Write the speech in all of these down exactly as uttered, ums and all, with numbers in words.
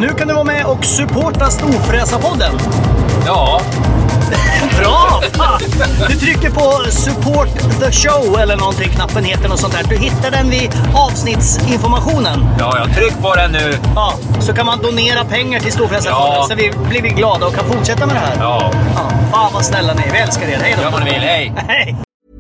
Nu kan du vara med och supporta Storfräsarpodden. Ja. Bra! Du trycker på support the show eller någonting, knappen heter något sånt där. Du hittar den vid avsnittsinformationen. Ja, jag tryck på den nu. Ja, så kan man donera pengar till Storfräsarpodden, ja. Så vi blir vi glada och kan fortsätta med det här. Ja. Ja, fan vad snälla ni är, vi älskar er. Hej då. Gör vad ni vill, hej. Hej.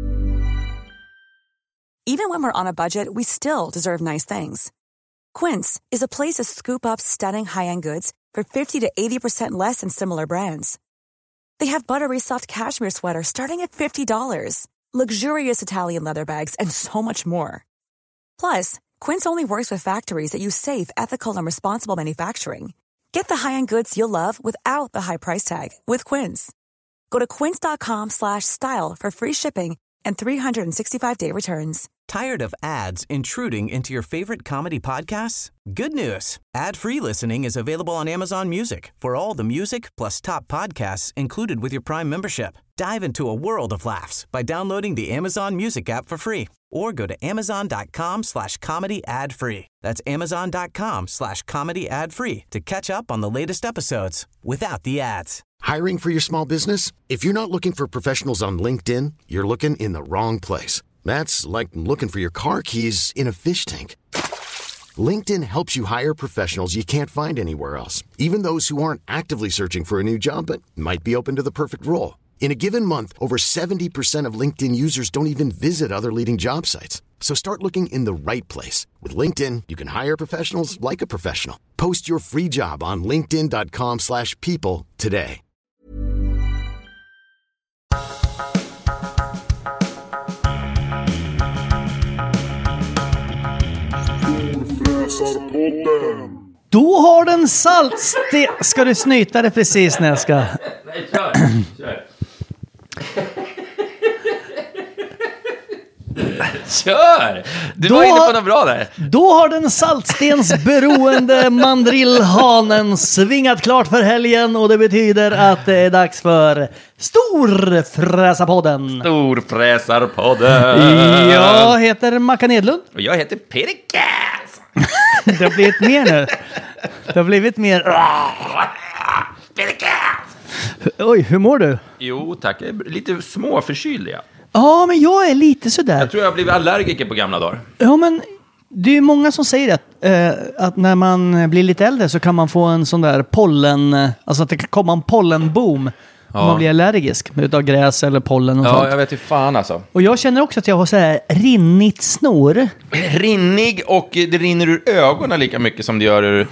Even when we're on a budget, we still deserve nice things. Quince is a place to scoop up stunning high-end goods for fifty to eighty percent less than similar brands. They have buttery soft cashmere sweaters starting at fifty dollars, luxurious Italian leather bags, and so much more. Plus, Quince only works with factories that use safe, ethical, and responsible manufacturing. Get the high-end goods you'll love without the high price tag with Quince. Go to quince.com slash style for free shipping and three sixty-five day returns. Tired of ads intruding into your favorite comedy podcasts? Good news. Ad-free listening is available on Amazon Music for all the music plus top podcasts included with your Prime membership. Dive into a world of laughs by downloading the Amazon Music app for free or go to amazon.com slash comedy ad free. That's amazon.com slash comedy ad free to catch up on the latest episodes without the ads. Hiring for your small business? If you're not looking for professionals on LinkedIn, you're looking in the wrong place. That's like looking for your car keys in a fish tank. LinkedIn helps you hire professionals you can't find anywhere else, even those who aren't actively searching for a new job but might be open to the perfect role. In a given month, over seventy percent of LinkedIn users don't even visit other leading job sites. So start looking in the right place. With LinkedIn, you can hire professionals like a professional. Post your free job on linkedin.com slash people today. Då har den saltste... Ska du snyta det precis när jag ska... Nej, kör. Kör. Kör! Du Då var inne på har- något bra där. Då har den saltstensberoende mandrillhanen svingat klart för helgen och det betyder att det är dags för Storfräsarpodden. Storfräsarpodden. Jag heter Mackan Edlund. Och jag heter Peter Kass. Det har blivit mer nu. Det har blivit mer... Peter Kass. Oj, hur mår du? Jo, tack. Jag är lite småförkyld, ja. Ja, men jag är lite sådär. Jag tror jag har blivit allergiker på gamla dagar. Ja, men det är ju många som säger att, eh, att när man blir lite äldre så kan man få en sån där pollen... Alltså att det kan komma en pollenboom Ja. om man blir allergisk utav gräs eller pollen och Ja, sånt. jag vet inte fan alltså. Och jag känner också att jag har så här rinnigt snor. Rinnig och det rinner ur ögonen lika mycket som det gör ur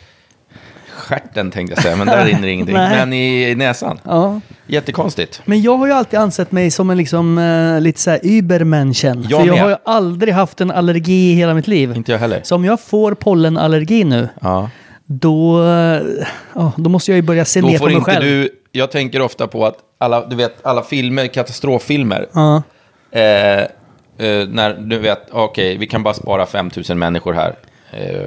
stjärten tänkte jag säga. Men där rinner ingenting. Nej. Men i näsan. Ja. Jättekonstigt. Men jag har ju alltid ansett mig som en liksom uh, lite så här übermenschen. Jag För jag med. har ju aldrig haft en allergi i hela mitt liv. Inte jag heller. Så om jag får pollenallergi nu, Ja. då, uh, ja, då måste jag ju börja se Då ner på får mig inte själv. du... Jag tänker ofta på att alla, du vet, alla filmer, katastroffilmer. Ja. Eh, eh, när du vet, okej, vi kan bara spara fem tusen människor här. Eh,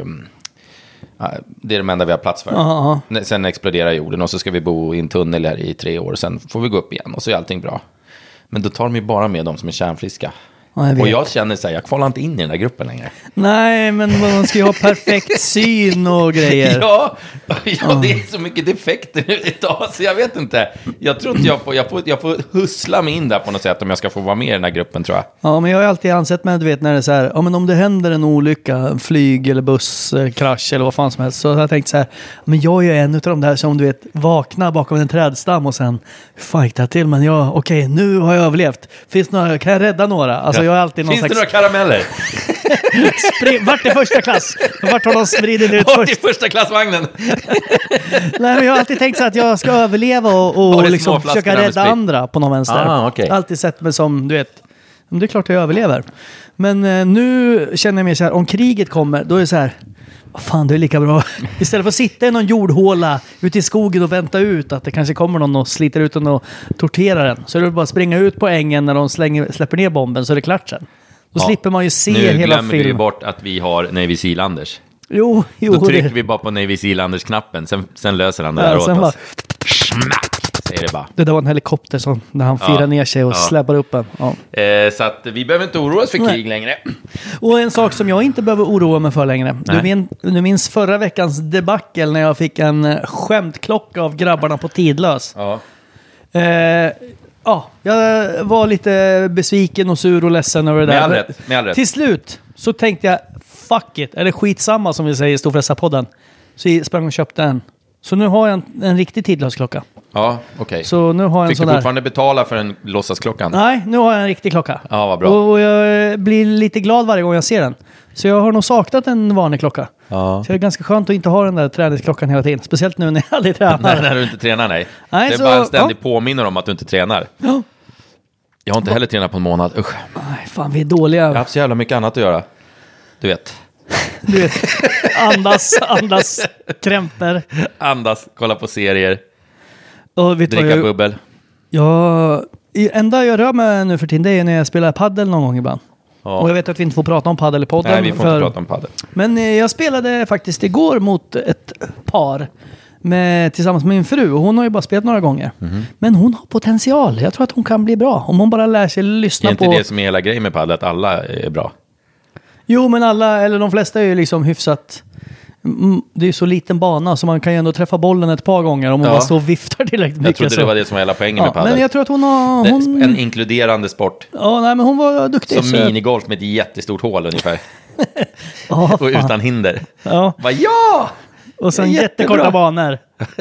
det är det enda vi har plats för. Ja, Sen exploderar jorden och så ska vi bo i en tunnel här i tre år. Sen får vi gå upp igen och så är allting bra. Men då tar de ju bara med de som är kärnfriska. Ja, jag vet. Och jag känner så här, jag kvalar inte in i den där gruppen längre. Nej, men man ska ju ha perfekt syn och grejer. Ja, ja, det är så mycket defekter nu idag så jag vet inte. Jag tror inte jag får, jag får, jag får hussla mig in där på något sätt om jag ska få vara med i den här gruppen, tror jag. Ja, men jag har ju alltid ansett mig, du vet, när det är så här, ja men om det händer en olycka, en flyg eller busskrasch eller vad fan som helst, så har jag tänkt så här, men jag är ju en av de där som, du vet, vaknar bakom en trädstam och sen, hur fan gick det här till? Men jag, okej, nu har jag överlevt. Finns det några, kan jag rädda några? Alltså jag har alltid någon Finns slags... det några karameller? Spring, vart är första klass? Vart har de spridit ut Vart först? i första klassvagnen? Nej, men jag har alltid tänkt så att jag ska överleva och, Har och du liksom småflaskorna försöka med rädda sprit? andra på någon vänster. Ah, okej. Alltid sett mig som, du vet, men det är klart jag överlever. Men eh, nu känner jag mig så här, om kriget kommer, då är det så här, vad fan, det är lika bra. Istället för att sitta i någon jordhåla ute i skogen och vänta ut att det kanske kommer någon och sliter ut den och torterar den. Så är det bara att springa ut på ängen när de slänger, släpper ner bomben så är det klart sen. Då Ja. slipper man ju se nu hela glömmer vi ju filmen. bort att vi har Navy Sealanders. Jo, jo. Då trycker det... vi bara på Navy Sealanders-knappen, sen, sen löser han det Ja, där åt sen oss. bara... Smack! säger det bara. Det där var en helikopter som, när han firar Ja. ner sig och Ja. släpar upp en. Ja. Eh, så att vi behöver inte oroa oss för Nej. krig längre. Och en sak som jag inte behöver oroa mig för längre. Du, Nej. min, du minns förra veckans debacle när jag fick en eh, skämtklocka av grabbarna på Tidlös. Ja. Eh, ja, jag var lite besviken och sur och ledsen över det Med där. all rätt, med all rätt. Till slut så tänkte jag, fuck it, eller skitsamma som vi säger i Storfräsarpodden. Så jag sprang och köpte en. Så nu har jag en, en riktig Tidlösklocka. Ja, okej. Så nu har jag en Fick sån du där. fortfarande betala för en låtsasklockan? Nej, nu har jag en riktig klocka. Ja, vad bra. Och jag blir lite glad varje gång jag ser den. Så jag har nog saknat en vanlig klocka. Ja. Så det är ganska skönt att inte ha den där träningsklockan hela tiden. Speciellt nu när jag aldrig tränar. Nej, när du inte tränar, nej. Nej, det är så- bara en ständig ja. påminner om att du inte tränar. Ja. Jag har inte heller tränat på en månad. Usch. Nej, fan vi är dåliga. Jag har haft så jävla mycket annat att göra. Du vet. Du vet, andas, andas, krämper. Andas, kolla på serier, Och vet du vad dricka jag, bubbel. jag, det enda jag rör mig nu för tiden det är när jag spelar paddel någon gång ibland. Ja. Och jag vet att vi inte får prata om paddel i podden. Nej, vi får för, inte prata om padel. Men eh, jag spelade faktiskt igår mot ett par med, tillsammans med min fru. Och hon har ju bara spelat några gånger. Mhm. Men hon har potential. Jag tror att hon kan bli bra. Om hon bara lär sig Det lyssna är inte på... det som är hela grejen med padel, att alla är bra. Jo, men alla, eller de flesta är ju liksom hyfsat... Mm, det är ju så liten bana så man kan ju ändå träffa bollen ett par gånger om man Ja. bara står och viftar tillräckligt mycket. Jag trodde så. det var det som var hela poängen Ja, med padel. men jag tror att hon har... Det är Hon, En inkluderande sport. ja, nej, men hon var duktig. Som så- minigolf med ett jättestort hål ungefär. Ja, Och fan. utan hinder. Ja, Vad ja! och sen Jättebra. jättekorta banor.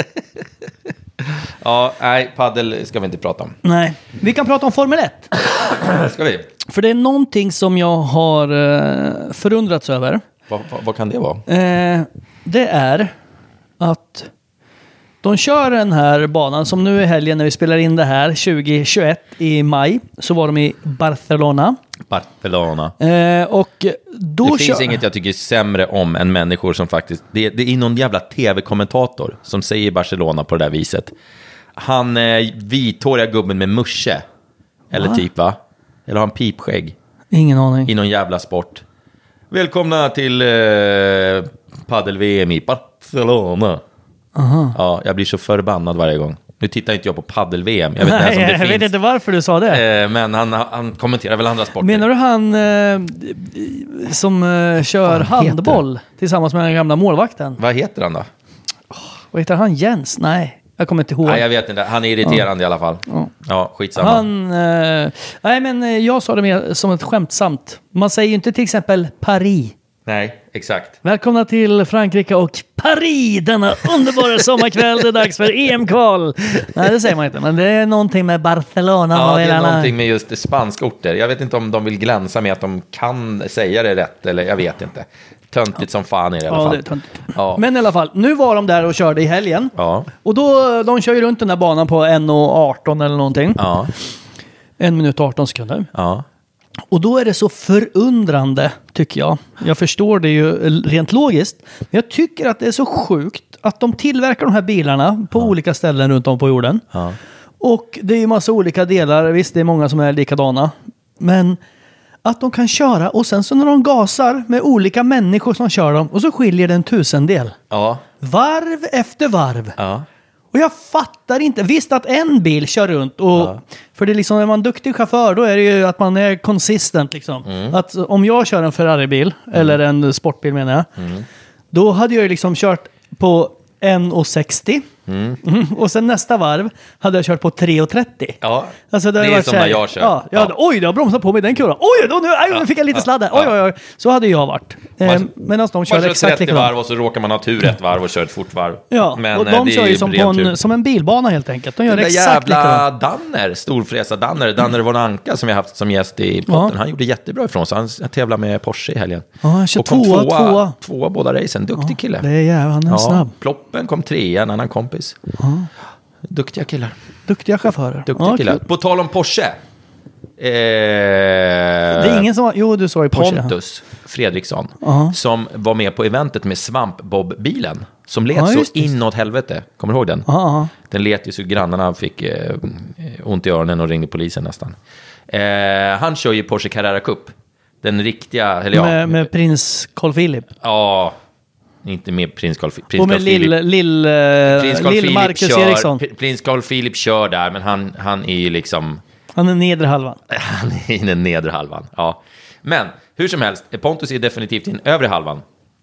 Ja, nej, padel ska vi inte prata om. Nej, vi kan prata om Formel ett. Ska vi? För det är någonting som jag har eh, förundrats över. Vad, vad, vad kan det vara? Eh, det är att de kör den här banan som nu i helgen när vi spelar in det här tjugohundratjugoett i maj så var de i Barcelona. Barcelona. Eh, och då Det finns kör... inget jag tycker sämre om än människor som faktiskt... Det, det är någon jävla tv-kommentator som säger Barcelona på det där viset. Han eh, vithåriga gubben med musche. Eller Va? typ va? Eller har han pipskägg Ingen aning. i någon jävla sport. Välkomna till eh, padel-V M i Barcelona. Aha. Ja, jag blir så förbannad varje gång. Nu tittar inte jag på padel-V M. Jag vet inte Nej, ens om det jag finns. vet inte varför du sa det. Eh, men han, han kommenterar väl andra sporter. Menar du han eh, som eh, kör Vad heter handboll tillsammans med den gamla målvakten? Vad heter han då? Vad heter han? Jens? Nej, jag kommer inte ihåg. Nej, jag vet inte. Han är irriterande i alla fall. Ja. Ja, skitsamma. Han, eh, nej men eh, jag sa det mer som ett skämtsamt. Man säger ju inte till exempel Paris. Nej, exakt. Välkomna till Frankrike och Paris denna underbara sommarkväll. Det är dags för E M-kval. Nej, det säger man inte. Men det är någonting med Barcelona. Ja, och det är hela- någonting med just det spanska orter. Jag vet inte om de vill glänsa med att de kan säga det rätt, eller jag vet inte. Töntigt som fan är det i alla Ja, fall. det är töntigt. Ja. Men i alla fall, nu var de där och körde i helgen. Ja. Och då, de kör ju runt den där banan på en arton eller någonting. Ja. En minut och arton sekunder. Ja. Och då är det så förundrande, tycker jag. Jag förstår det ju rent logiskt. Men jag tycker att det är så sjukt att de tillverkar de här bilarna på olika ställen runt om på jorden. Ja. Och det är ju massa olika delar. Visst, det är många som är likadana. Men att de kan köra och sen så när de gasar med olika människor som kör dem och så skiljer det en tusendel. Ja. Varv efter varv. Ja. Och jag fattar inte. Visst att en bil kör runt. Och, Ja. För det är liksom, när man är duktig chaufför då är det ju att man är consistent. Liksom. Mm. Att om jag kör en Ferrari-bil, eller en sportbil menar jag. Mm. Då hade jag ju liksom kört på en sextio. Mm. Och sen nästa varv hade jag kört på tre trettio. Ja. Alltså det, Det har är varit som så här- när jag kör. Ja, jag hade, Ja. Oj, jag har bromsat på mig den kurvan. Oj, då, nu, aj, nu fick jag lite sladd där. Oj, oj, oj. Så hade jag varit. Eh, Man- Medan de Man kör kör exakt trettio likadant. varv och så råkar man ha tur ett varv och kör ett fort varv. Ja, Men och eh, de det är kör ju som, på ren tur. en, som en bilbana helt enkelt. De gör Den där exakt jävla likadant. Danner, storfräsa Danner, Danner von Anka som jag haft som gäst i podden, Ja. han gjorde jättebra ifrån sig. Han tävlade med Porsche i helgen. Ja, han kör och kom tvåa, tvåa, tvåa. tvåa båda racen. Duktig kille. Det är jävlar, han är ja, snabb. Ploppen kom trea, en annan kompis. Duktiga killar. Duktiga chaufförer. Duktiga Ja, killar. kul. På tal om Porsche. Eh, Det är ingen som... Jo, du sa ju Porsche. Pontus Fredriksson, Ja. som var med på eventet med Svampbob-bilen, som lät Ja, så just det. inåt helvete. Kommer du ihåg den? Ja, Den lät ju så grannarna fick eh, ont i öronen och ringde polisen nästan. Eh, han kör ju Porsche Carrera Cup. Den riktiga, eller ja, med, med prins Carl Philip. ja, inte med prins Carl, prins Och med Carl lill, Philip. lill, Prins Carl lill Philip Marcus kör, Eriksson. Prins Carl Philip kör där, men han, han är ju liksom... Han är nedre halvan. Han är i den nedre halvan, ja. Men hur som helst, Pontus är definitivt i den övre halvan.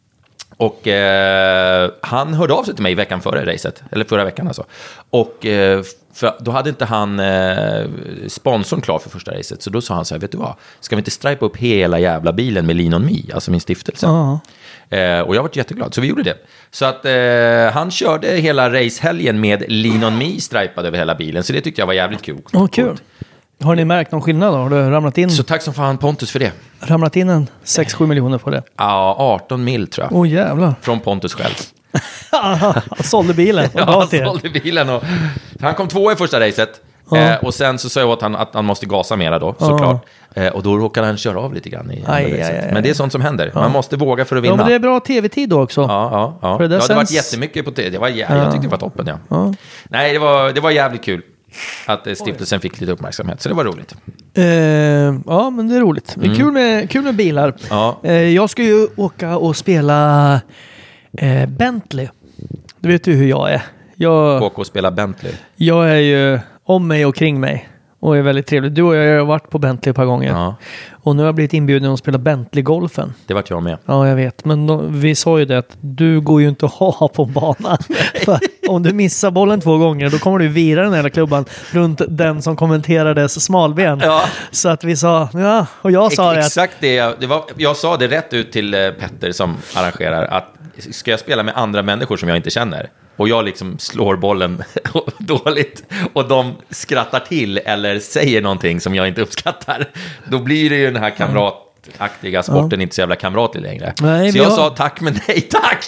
Och eh, han hörde av sig till mig veckan före racet, eller förra veckan alltså. Och eh, för då hade inte han eh, sponsorn klar för första racet. Så då sa han så här, vet du vad? Ska vi inte stripa upp hela jävla bilen med Lean On Me, alltså min stiftelse? Ja. Eh, och jag var jätteglad, så vi gjorde det. Så att eh, han körde hela racehelgen med Lean On Me stripad över hela bilen. Så det tyckte jag var jävligt kul. Åh, kul. Har ni märkt någon skillnad då? Har du ramlat in, Så tack som fan Pontus för det. ramlat in en sex sju miljoner på det? Ja, arton mil tror jag. Åh oh, jävlar. Från Pontus själv. Han sålde bilen. Och Ja, gav han till er. sålde bilen. Och... Han kom två i första racet. Ja. Eh, och sen så sa jag åt han att han måste gasa mera då, såklart. Eh, och då råkade han köra av lite grann i Aj, andra aj, racet. aj, Men det är sånt som händer. Man måste våga för att vinna. Ja, men det är bra tv-tid då också. Ja, ja, ja. För det Det, där ja, det var sänds- jättemycket på T V. Det var jä- Jag tyckte det var toppen, ja. Ja. Nej, det var, det var jävligt kul att eh, stiftelsen fick lite uppmärksamhet. Så det var roligt. Eh, ja, men det är roligt. Det är kul med, kul med bilar. Ja. Eh, jag ska ju åka och spela eh, Bentley. Du vet ju hur jag är. Jag, Åka och spela Bentley. jag är ju om mig och kring mig. Och är väldigt trevlig. Du och jag har varit på Bentley ett par gånger. Ja, Och nu har jag blivit inbjuden att spela Bentley-golfen. det vart jag med. Ja, jag vet. Men då, vi sa ju det att du går ju inte att ha på en bana. För om du missar bollen två gånger då kommer du vira den här klubban runt den som kommenterades smalben. Ja. Så att vi sa, ja, och jag sa det att Exakt det. Jag, det var, jag sa det rätt ut till eh, Petter som arrangerar att ska jag spela med andra människor som jag inte känner och jag liksom slår bollen dåligt och de skrattar till eller säger någonting som jag inte uppskattar, då blir det ju den här kamrataktiga sporten ja. inte så jävla kamratlig längre. Nej, så jag har... sa tack men nej tack.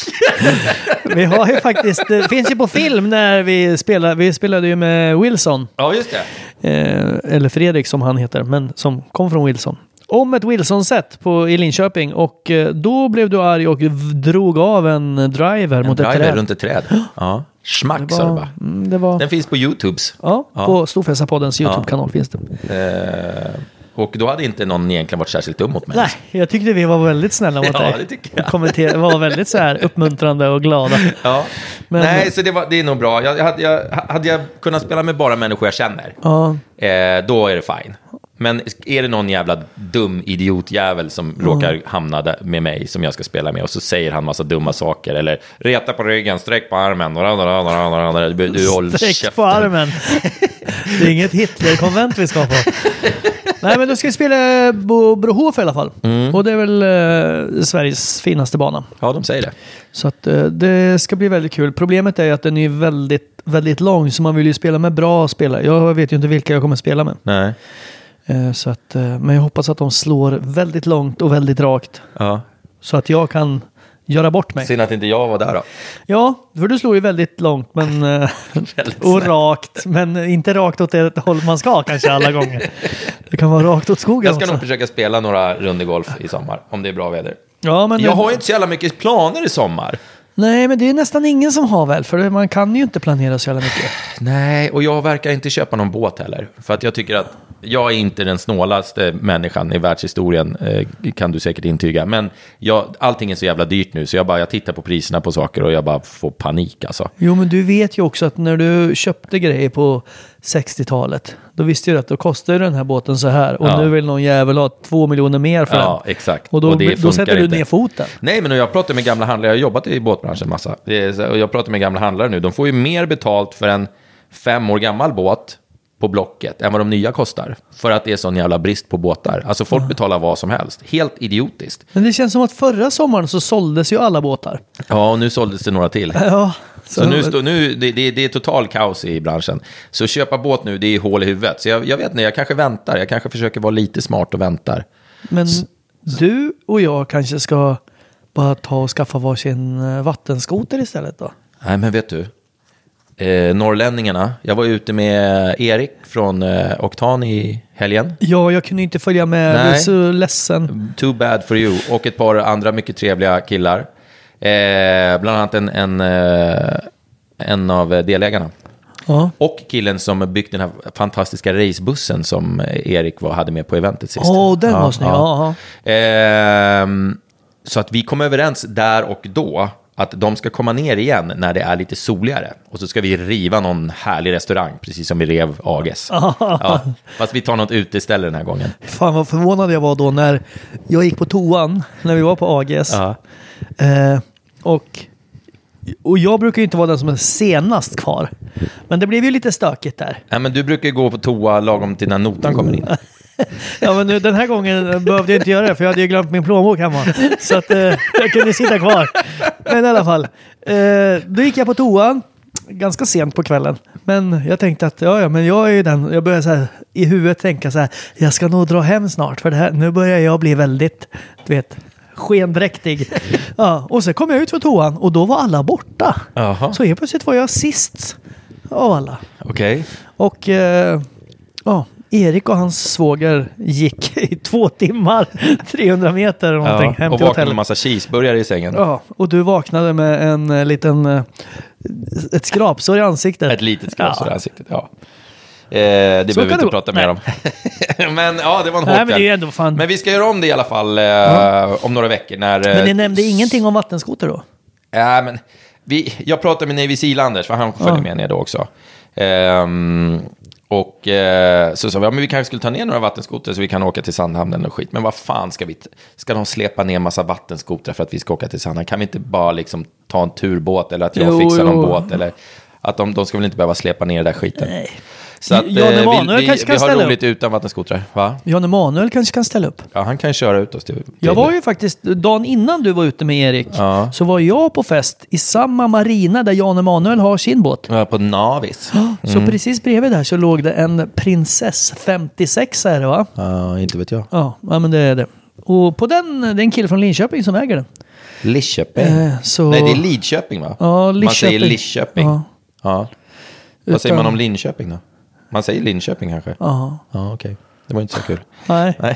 Vi har ju faktiskt, det finns ju på film när vi spelade, vi spelade ju med Wilson. Ja, just det. Eh, eller Fredrik som han heter, men som kom från Wilson. Om ett Wilson-set på, i Linköping och eh, då blev du arg och drog av en driver en mot driver ett träd. runt ett träd. Ja. Schmack, Det sa du var, bara. mm, det var, Den finns på YouTubes. ja, Ja. på Storfräsarpoddens YouTube-kanal finns det. Eh, och då hade inte någon egentligen varit särskilt dum mot mig. Nej, jag tyckte vi var väldigt snälla mot Ja, dig. det tycker jag. Och kommentera- var väldigt så här uppmuntrande och glada. Ja. Men- Nej, så det, var, det är nog bra. Jag, hade, jag, hade jag kunnat spela med bara människor jag känner, Ja, eh, då är det fine. Men är det någon jävla dum idiotjävel som mm. råkar hamna där med mig som jag ska spela med och så säger han massa dumma saker eller reta på ryggen, sträck på armen. Du, du håller sträck käften. på armen. Det är inget Hitler-konvent vi ska på. Nej, men då ska vi spela på Brohof i alla fall. Mm. Och det är väl eh, Sveriges finaste bana. Ja, de säger det. Så att eh, det ska bli väldigt kul. Problemet är ju att den är väldigt, väldigt lång så man vill ju spela med bra spelare. Jag vet ju inte vilka jag kommer spela med. Nej. Eh, så att, eh, men jag hoppas att de slår väldigt långt och väldigt rakt. Ja. Så att jag kan göra bort mig. Synd att inte jag var där då. Ja, för du slår ju väldigt långt men, eh, och rakt. Men inte rakt åt det håll man ska kanske alla gånger. Det kan vara rakt åt skogen Jag ska också. nog försöka spela några runder golf i sommar, om det är bra väder. Ja, men Jag det- har ju inte så jävla mycket planer i sommar. Nej, men det är nästan ingen som har väl. För man kan ju inte planera så jävla mycket. Nej, och jag verkar inte köpa någon båt heller. För att jag tycker att jag är inte den snålaste människan i världshistorien, eh, kan du säkert intyga. Men jag, allting är så jävla dyrt nu, så jag, bara, jag tittar på priserna på saker och jag bara får panik alltså. Jo, men du vet ju också att när du köpte grejer på sextiotalet, då visste du att då kostar den här båten så här. Och Ja. nu vill någon jävel ha två miljoner mer för Ja, den. exakt. Och då, Och det då funkar sätter du inte. ner foten. Nej, men jag pratar med gamla handlare, jag har jobbat i båtbranschen massa. Det är så- Och jag pratar med gamla handlare nu, de får ju mer betalt för en fem år gammal båt på Blocket än vad de nya kostar. För att det är sån jävla brist på båtar. Alltså folk betalar vad som helst. Helt idiotiskt. Men det känns som att förra sommaren så såldes ju alla båtar. Ja, och nu såldes det några till. Ja. Så nu, stå, nu det, det, det är total kaos i branschen. Så köpa båt nu, det är hål i huvudet. Så jag, jag vet inte, jag kanske väntar. Jag kanske försöker vara lite smart och väntar. Men du och jag kanske ska bara ta och skaffa varsin eh, vattenskoter istället då? Nej, men vet du. Eh, norrlänningarna. Jag var ute med Erik från eh, Oktan i helgen. Ja, jag kunde inte följa med. Nej. Jag är så ledsen. Too bad for you. Och ett par andra mycket trevliga killar. Eh, bland annat en, en, eh, en av delägarna. Ja. Och killen som byggt den här fantastiska racebussen som Erik var, hade med på eventet sist. Åh, den var snygg. Ja. Ehm, så att vi kom överens där och då att de ska komma ner igen när det är lite soligare. Och så ska vi riva någon härlig restaurang, precis som vi rev Ages. Ja, fast vi tar något uteställe den här gången. Fan vad förvånad jag var då när jag gick på toan när vi var på Ages. Ja. Eh, och, och jag brukar ju inte vara den som är senast kvar. Men det blev ju lite stökigt där. Ja, men du brukar gå på toa lagom till när notan kommer in. Ja, men nu, den här gången behövde jag inte göra det för jag hade ju glömt min plånbok hemma. Så att eh, jag kunde sitta kvar. Men i alla fall. Eh, då gick jag på toan ganska sent på kvällen. Men jag tänkte att ja, ja, men jag är ju den. Jag började så här, i huvudet tänka så här. Jag ska nog dra hem snart för det här. Nu börjar jag bli väldigt, du vet, skendräktig. Ja, och så kom jag ut för toan och då var alla borta. Aha. Så helt plötsligt var jag sist av alla. Okej. Okay. Och eh, ja, Erik och hans svåger gick i två timmar, trehundra meter eller någonting, ja, hem och till vaknade hotellet. med en massa cheeseburgare i sängen. Ja, och du vaknade med en uh, liten, uh, ett skrapsår i ansiktet. Ett litet skrapsår ja. i ansiktet, ja. Eh, det Så behöver vi inte gå. prata Nej. mer om. Men ja, det var en Nej, hård men, det är ändå fan... men vi ska göra om det i alla fall eh, ja. om några veckor. När, men ni eh, nämnde ingenting om vattenskoter då? Ja, men vi, jag pratade med Navy Sealanders, för han följde ja. med ner då också. Ehm, och eh, så sa vi, ja, men vi kanske skulle ta ner några vattenskotrar så vi kan åka till Sandhamnen och skit. Men vad fan ska vi, t- ska de släpa ner massa vattenskotrar för att vi ska åka till Sandhamnen? Kan vi inte bara liksom ta en turbåt eller att jag jo, fixar någon jo. båt? Eller att de, de ska väl inte behöva släpa ner den där skiten. Nej. Så att, Jan eh, Emanuel vi, vi, kanske kan vi har ställa roligt utan vattenskotrar, va? Jan Emanuel kanske kan ställa upp. Ja, han kan köra ut oss till, till Jag var ju faktiskt, dagen innan du var ute med Erik, ja. så var jag på fest i samma marina där Jan Emanuel har sin båt. ja, på Navis. Mm. Så precis bredvid där så låg det en Princess femtiosex här, va? Ja, inte vet jag. Ja, ja, men det är det. Och på den, det är en kille från Linköping som äger den. Lidköping? Eh, så... Nej, det är Lidköping, va? Ja, Lidköping. Man säger Lidköping. Ja. Ja. Utan... Vad säger man om Linköping då? Man säger Linköping kanske? Ja. Ja, okej. Okay. Det var inte så kul. Nej. Nej.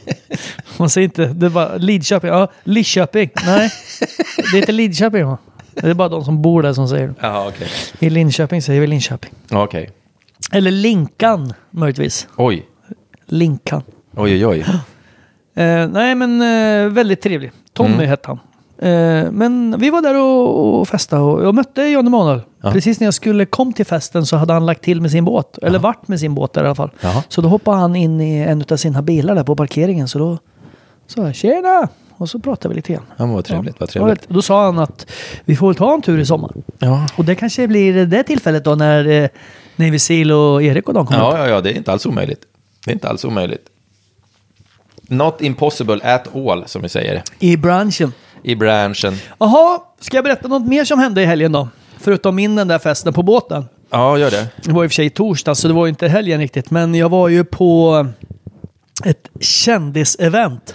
Man säger inte, det är bara Lidköping. Ja, Lidköping. Nej, det är inte Lidköping, va? Det är bara de som bor där som säger det. Ja, okej. I Linköping säger vi Linköping. Okay. Okej. Okay. Eller Linkan, möjligtvis. Oj. Linkan. Oj, oj, oj. Eh, nej, men eh, väldigt trevlig. Tommy mm. hette han. Eh, men vi var där och, och festade och jag mötte Jan Emanuel. Ja. Precis när jag skulle kom till festen så hade han lagt till med sin båt. Eller ja. varit med sin båt där i alla fall. Ja. Så då hoppade han in i en av sina bilar där på parkeringen. Så då sa jag, tjena! Och så pratade vi lite igen. Ja, vad trevligt, vad trevligt. Och då sa han att vi får ta en tur i sommar. Ja. Och det kanske blir det tillfället då när eh, Navy Seal och Erik och de kommer ja, upp. Ja, ja, det är inte alls omöjligt. Det är inte alls omöjligt. Not impossible at all, som vi säger. I branschen. I branschen. Jaha, ska jag berätta något mer som hände i helgen då? Förutom min den där festen på båten. Ja, gör det. Det var i och för sig torsdag så det var ju inte helgen riktigt. Men jag var ju på ett kändisevent.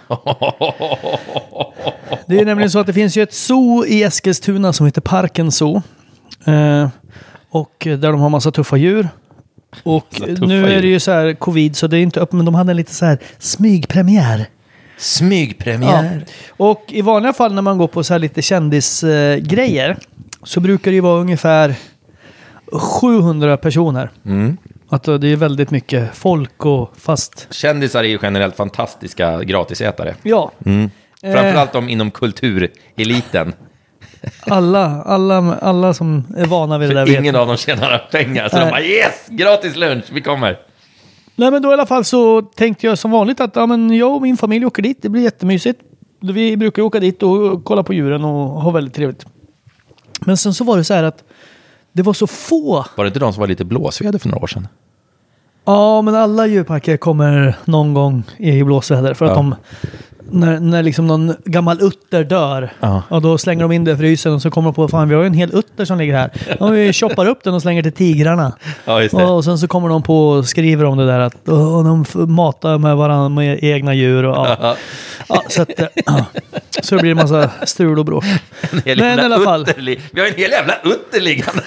Det är nämligen så att det finns ju ett zoo i Eskilstuna som heter Parken Zoo. Eh, och där de har massa tuffa djur. Och nu är det ju så här covid så det är inte öppet, men de hade en lite så här smygpremiär. Smygpremiär. Ja. Och i vanliga fall när man går på så här lite kändisgrejer eh, så brukar det ju vara ungefär sjuhundra personer. Mm. Att det är väldigt mycket folk och fast... Kändisar är ju generellt fantastiska gratisätare. Ja. Mm. Framförallt de inom kultureliten. Alla, alla, alla som är vana vid det där vet. Ingen av dem tjänar några pengar. Så Nej. de bara yes, gratis lunch, vi kommer. Nej men då i alla fall så tänkte jag som vanligt att ja, men jag och min familj åker dit. Det blir jättemysigt. Vi brukar åka dit och kolla på djuren och ha väldigt trevligt. Men sen så var det så här att det var så få. Var det inte de som var lite blåsväder för några år sedan? Ja, men alla djurparker kommer någon gång i blåsväder för att ja. de när, när liksom någon gammal utter dör ja. och då slänger de in det i frysen och så kommer de på fan vi har ju en hel utter som ligger här. Och vi choppar upp den och slänger till tigrarna. Ja, just det. Och sen så kommer de på och skriver om det där att oh, de matar med varandra med egna djur och ja. Ja, så att ja. Så det blir en massa strul och bråk. Men i alla fall. Utterlig. Vi har en hel jävla utter liggande.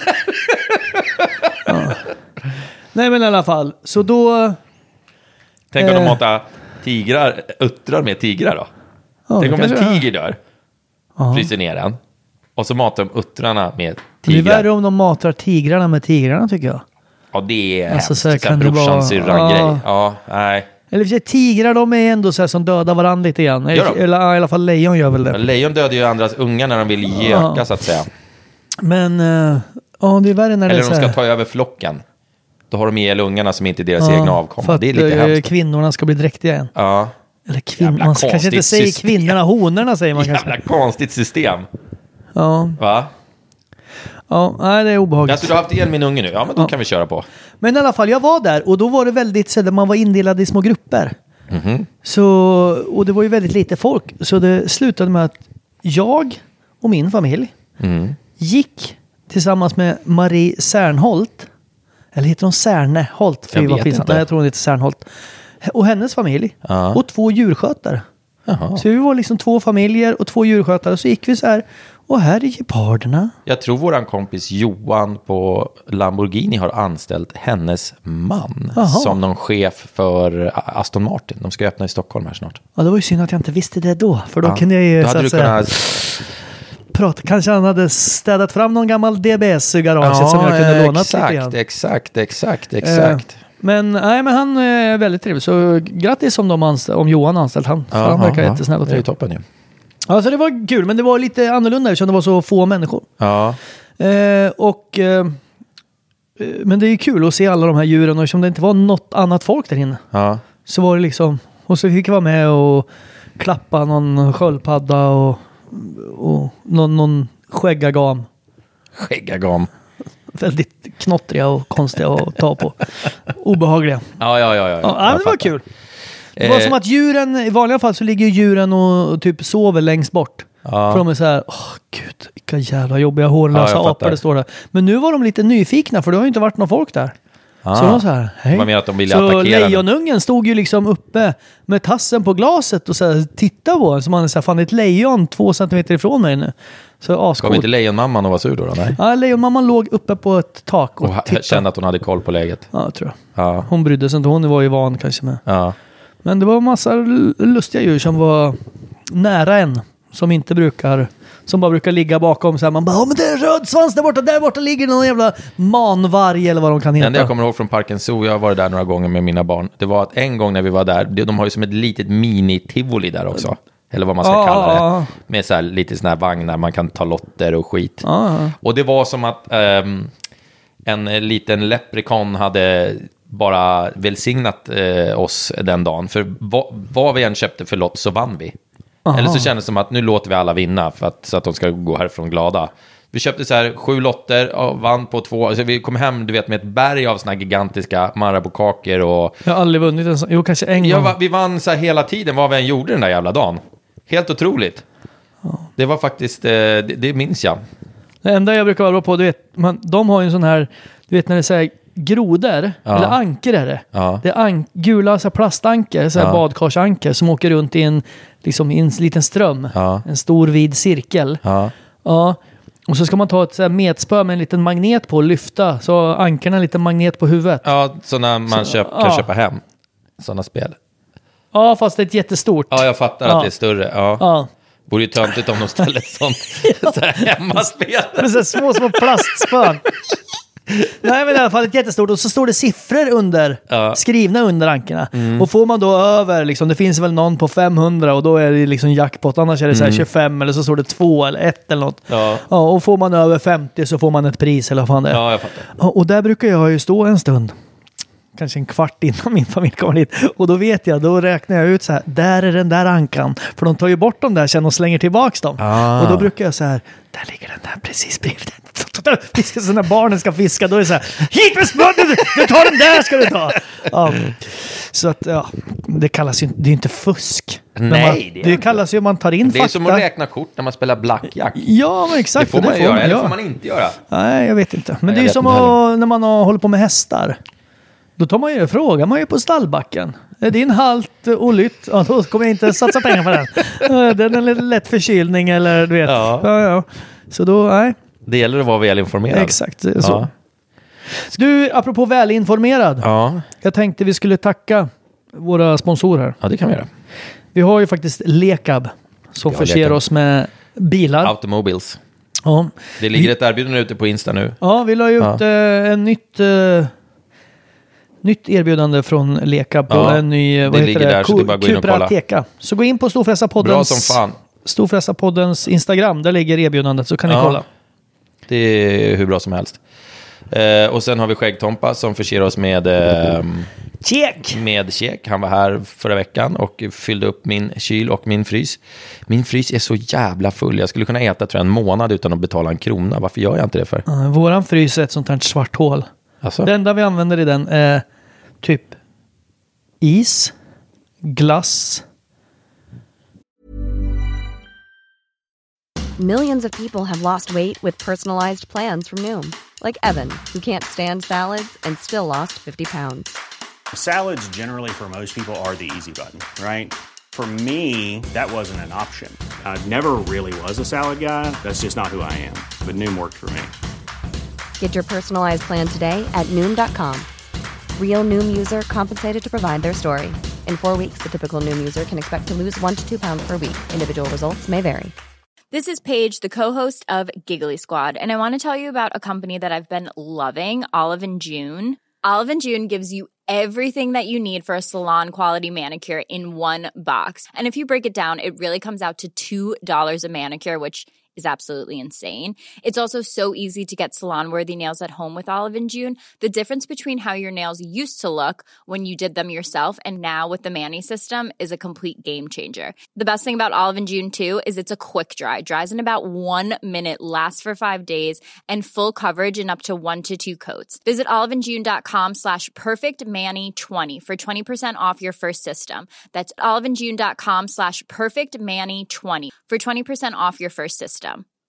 Ja. Nej men i alla fall. Så då... Tänk om eh, de matar tigrar, uttrar med tigrar då. ja, Tänk om en kanske, tiger dör. ja. Fryser ner den. Och så matar de uttrarna med Det är tigrar. värre om de matar tigrarna med tigrarna tycker jag. Ja, det är Alltså, hemskt. så här Så kan det brorsan vara- syrran ja. grej. Ja, nej. Eller för sig, tigrar, de är ändå så här som dödar varandra lite grann. Gör de? Eller i alla fall lejon gör väl det. Lejon dödar ju andras ungar när de vill göka, Ja. så att säga. Men, uh, ja, det är värre när Eller det är de så här. ska ta över flocken. Då har de ihjäl ungarna som inte är deras Ja, egna för avkomma. att Det är lite eh, hemskt. kvinnorna ska bli dräktiga igen. Ja. Eller kvinnor, Jävla man kanske inte konstigt säger system. kvinnorna, honorna säger man Jävla kanske. konstigt system. Ja, Va? ja, nej, det är obehagligt. Alltså, du har haft ihjäl min unge nu. Ja, men då kan vi köra på. Men i alla fall, jag var där och då var det väldigt så där man var indelad i små grupper. Mhm. Så, och det var ju väldigt lite folk. Så det slutade med att jag och min familj Mm. gick tillsammans med Marie Särnholt. Eller heter hon Särneholt? Fy Jag vad vet pinsamt. inte. Nej, jag tror hon heter Särnholt. Och hennes familj. Ja. Och två djurskötare. Jaha. Så vi var liksom två familjer och två djurskötare. Så gick vi så här. Och här är geparderna. Jag tror våran kompis Johan på Lamborghini har anställt hennes man Jaha. som någon chef för Aston Martin. De ska öppna i Stockholm här snart. Ja, det var ju synd att jag inte visste det då. För då Ja. kunde jag ju Då så hade att du säga, kunnat... prata. Kanske han hade städat fram någon gammal D B S i garaget som jag kunde låna lite exakt, grann. exakt, exakt, exakt. Eh, men, nej, men han är väldigt trevlig. Så grattis om, de anställ, om Johan anställt han. För han verkar jättesnäll och det är ju trevlig. toppen ju. Ja, så det var kul. Men det var lite annorlunda eftersom det var så få människor. Ja. Eh, och, eh, men det är ju kul att se alla de här djuren. Och eftersom det inte var något annat folk där inne. Ja. Så var det liksom... Och så fick jag vara med och klappa någon sköldpadda och, och någon, någon skäggagam. Skäggagam. Väldigt knottriga och konstiga att ta på. Obehagliga. Ja, ja, ja. ja, Ja, jag det var fattar. kul. Det var Eh. som att djuren, i vanliga fall så ligger ju djuren och, och typ sover längst bort. Ja. För de är så här, åh gud, vilka jävla jobbiga hårlösa Ja, jag fattar. apor det står där. Men nu var de lite nyfikna för det har ju inte varit någon folk där. Ah. Så de var så här, hej. Vad menar att de ville så attackera den? lejonungen stod ju liksom uppe med tassen på glaset och så här, tittade på den. Så man är så här, fan det är ett lejon två centimeter ifrån mig nu. Så Kom ascoolt. inte lejonmamman och var sur då? då? Nej. Ja, lejonmamman låg uppe på ett tak och, Och ha- tittade. kände att hon hade koll på läget. Ja, jag tror jag. Ja. Hon brydde sig inte, hon var ju van kanske med. Ja. Men det var massa l- lustiga djur som var nära en. Som inte brukar, som bara brukar ligga bakom så här. Man bara, ja men det är en röd svans där borta, där borta ligger någon jävla manvarg eller vad de kan Det heta. enda jag kommer ihåg från Parken Zoo, jag har varit där några gånger med mina barn, det var att en gång när vi var där, de de har ju som ett litet mini-tivoli där också. Eller vad man ska Ja, kalla det. ja, ja. Med så här, lite såna här vagnar, man kan ta lotter och skit. Ja, ja. Och det var som att ehm, en liten leprechaun hade bara välsignat eh, oss den dagen. För vad, vad vi än köpte för lott så vann vi. Aha. Eller så kändes det som att nu låter vi alla vinna för att, så att de ska gå härifrån glada. Vi köpte så här sju lotter och vann på två. Alltså vi kom hem, du vet, med ett berg av såna här gigantiska Marabou-kakor och... Jag har aldrig vunnit en sån. Jo, kanske en Ja, gång. va- vi vann så här hela tiden vad vi än gjorde den där jävla dagen. Helt otroligt. Det var faktiskt, eh, det, det minns jag. Det enda jag brukar vara bra på, du vet, man, de har ju en sån här, du vet när det säger grodor, Ja. eller anker är det. Ja. Det är an- gula så här plastanker, så här Ja. badkarsanker som åker runt i en, liksom, i en liten ström. Ja. En stor vid cirkel. Ja. Ja. Och så ska man ta ett så här metspö med en liten magnet på och lyfta. Så ankarna en liten magnet på huvudet. Ja, Ja, sådana man Så- köp, kan ja. köpa hem. Sådana spel. fast det är ett jättestort. Ja, jag fattar Ja. att det är större. Ja. Ja. Vore ju töntigt om de ställer ett sånt så här hemmaspel. Med så här små, små plastspön. Nej, men i alla fall ett jättestort. Och så står det siffror under, Ja. skrivna under ankarna. Och får man då över, liksom, det finns väl någon på femhundra och då är det liksom jackpot. Annars är det så här tjugofem eller så står det två eller ett eller något. Ja. Ja, och får man över femtio så får man ett pris eller vad fan det är. Ja, jag fattar. Ja, och där brukar jag ju stå en stund. Kanske en kvart innan min familj kommer dit. Och då vet jag, då räknar jag ut så här. Där är den där ankan. För de tar ju bort dem där sen och slänger tillbaks dem. Ah. Och då brukar jag så här. Där ligger den där precis bredvid. Fiska, så när barnen ska fiska då är det så här. Hit med spödet! Du, du tar den där ska du ta! Ja. Så att ja, det kallas ju det är inte fusk. Men Nej, man, det är det inte. kallas ju om man tar in Det är fakta. som att räkna kort när man spelar blackjack. Ja, men Det exakt. får man ju det göra, eller göra. får man inte göra. Nej, jag vet inte. Men Nej, det är ju jag som vet inte att, när man har, håller på med hästar. Då tar man ju, frågar man ju på stallbacken. Är din halt olytt? Ja, då kommer jag inte satsa pengar på den. Eh, Den är en lite lätt förkylning eller du vet. Ja. Ja, ja. Så då, nej. Det gäller att vara välinformerad. Exakt, det är så. Ja. Du, apropå välinformerad. Ja. Jag tänkte vi skulle tacka våra sponsorer. ja, det kan vi göra. Vi har ju faktiskt Lekab som Ja, förser Lekab. oss med bilar. Automobiles. Ja. Det ligger ett erbjudande ute på Insta nu. Ja, vi la ju ut Ja. eh, en nytt... Eh, Nytt erbjudande från Leka på Ja, en ny, vad det heter ligger det? där, så det är bara att gå in och kolla. Cupra-teka. Så gå in på Storfräsarpoddens, Bra som fan. Storfräsarpoddens Instagram. Där ligger erbjudandet, så kan ni Ja. kolla. Det är hur bra som helst. Eh, och sen har vi Skäggtompa som förser oss med eh, Check! med käk. Han var här förra veckan och fyllde upp min kyl och min frys. Min frys är så jävla full. Jag skulle kunna äta tror jag, en månad utan att betala en krona. Varför gör jag inte det för? Uh, våran frys är ett sånt här svart hål. Alltså? Det enda vi använder i den är typ is, glass. Millions of people have lost weight with personalized plans from Noom. Like Evan, who can't stand salads and still lost fifty pounds. Salads generally for most people are the easy button, right? For me, that wasn't an option. I never really was a salad guy. That's just not who I am. But Noom worked for me. Get your personalized plan today at Noom dot com. Real Noom user compensated to provide their story. In four weeks, the typical Noom user can expect to lose one to two pounds per week. Individual results may vary. This is Paige, the co-host of Giggly Squad, and I want to tell you about a company that I've been loving, Olive and June. Olive and June gives you everything that you need for a salon-quality manicure in one box. And if you break it down, it really comes out to two dollars a manicure, which is absolutely insane. It's also so easy to get salon-worthy nails at home with Olive and June. The difference between how your nails used to look when you did them yourself and now with the Mani system is a complete game changer. The best thing about Olive and June, too, is it's a quick dry. Dries in about one minute, lasts for five days, and full coverage in up to one to two coats. Visit oliveandjune.com slash perfectmani20 for twenty percent off your first system. That's oliveandjune.com slash perfectmani20 for twenty percent off your first system.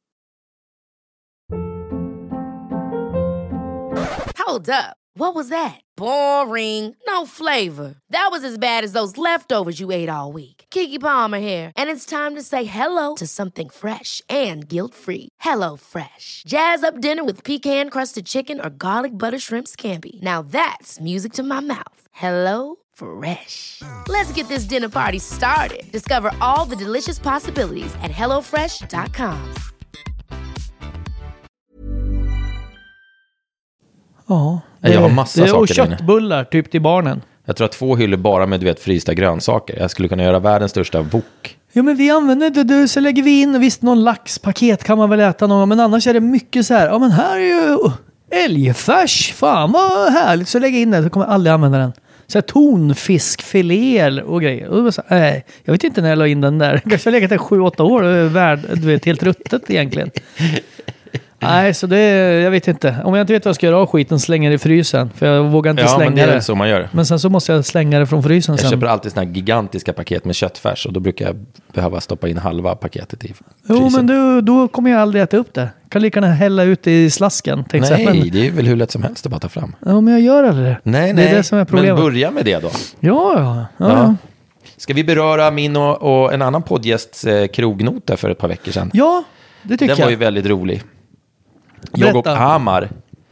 Hold up. What was that? Boring. No flavor. That was as bad as those leftovers you ate all week. Keke Palmer here, and it's time to say hello to something fresh and guilt-free. Hello Fresh. Jazz up dinner with pecan-crusted chicken or garlic butter shrimp scampi. Now that's music to my mouth. Hello Fresh. Let's get this dinner party started. Discover all the delicious possibilities at hello fresh dot com. Ja, Jag har massa det är och saker där inne. köttbullar typ till barnen. Jag tror att två hyllor bara med du vet, frysta grönsaker. Jag skulle kunna göra världens största wok. Ja, men vi använder det, det, så lägger vi in, visst någon laxpaket kan man väl äta någon, men annars är det mycket så här, ja men här är ju älgfärs, fan vad härligt, så lägger jag in det, så kommer jag aldrig använda den. Så här tonfiskfiléer och grejer. Och det var så, nej, jag vet inte när jag la in den där. Kanske har legat där sju, åtta år och är värd, du vet, helt ruttet egentligen. Nej, så det, jag vet inte. Om jag inte vet vad jag ska göra av skiten, slänger det i frysen. För jag vågar inte Ja, slänga men det är det. väl så man gör. Men sen så måste jag slänga det från frysen Jag sen. köper alltid såna här gigantiska paket med köttfärs och då brukar jag behöva stoppa in halva paketet i frysen. Jo, men då, då kommer jag aldrig äta upp det. Kan lika gärna hälla ut i slasken. Nej, så här, men, det är väl hur lätt som helst att bara ta fram. ja, men jag gör aldrig det. Nej, det nej. är det som är problemet. Men börja med det då. Ja, ja. ja, Ja. ja. Ska vi beröra min och, och en annan poddgästs eh, krognota för ett par veckor sedan? Ja, det tycker Den jag. var ju väldigt rolig. Jag och Berätta. Amar,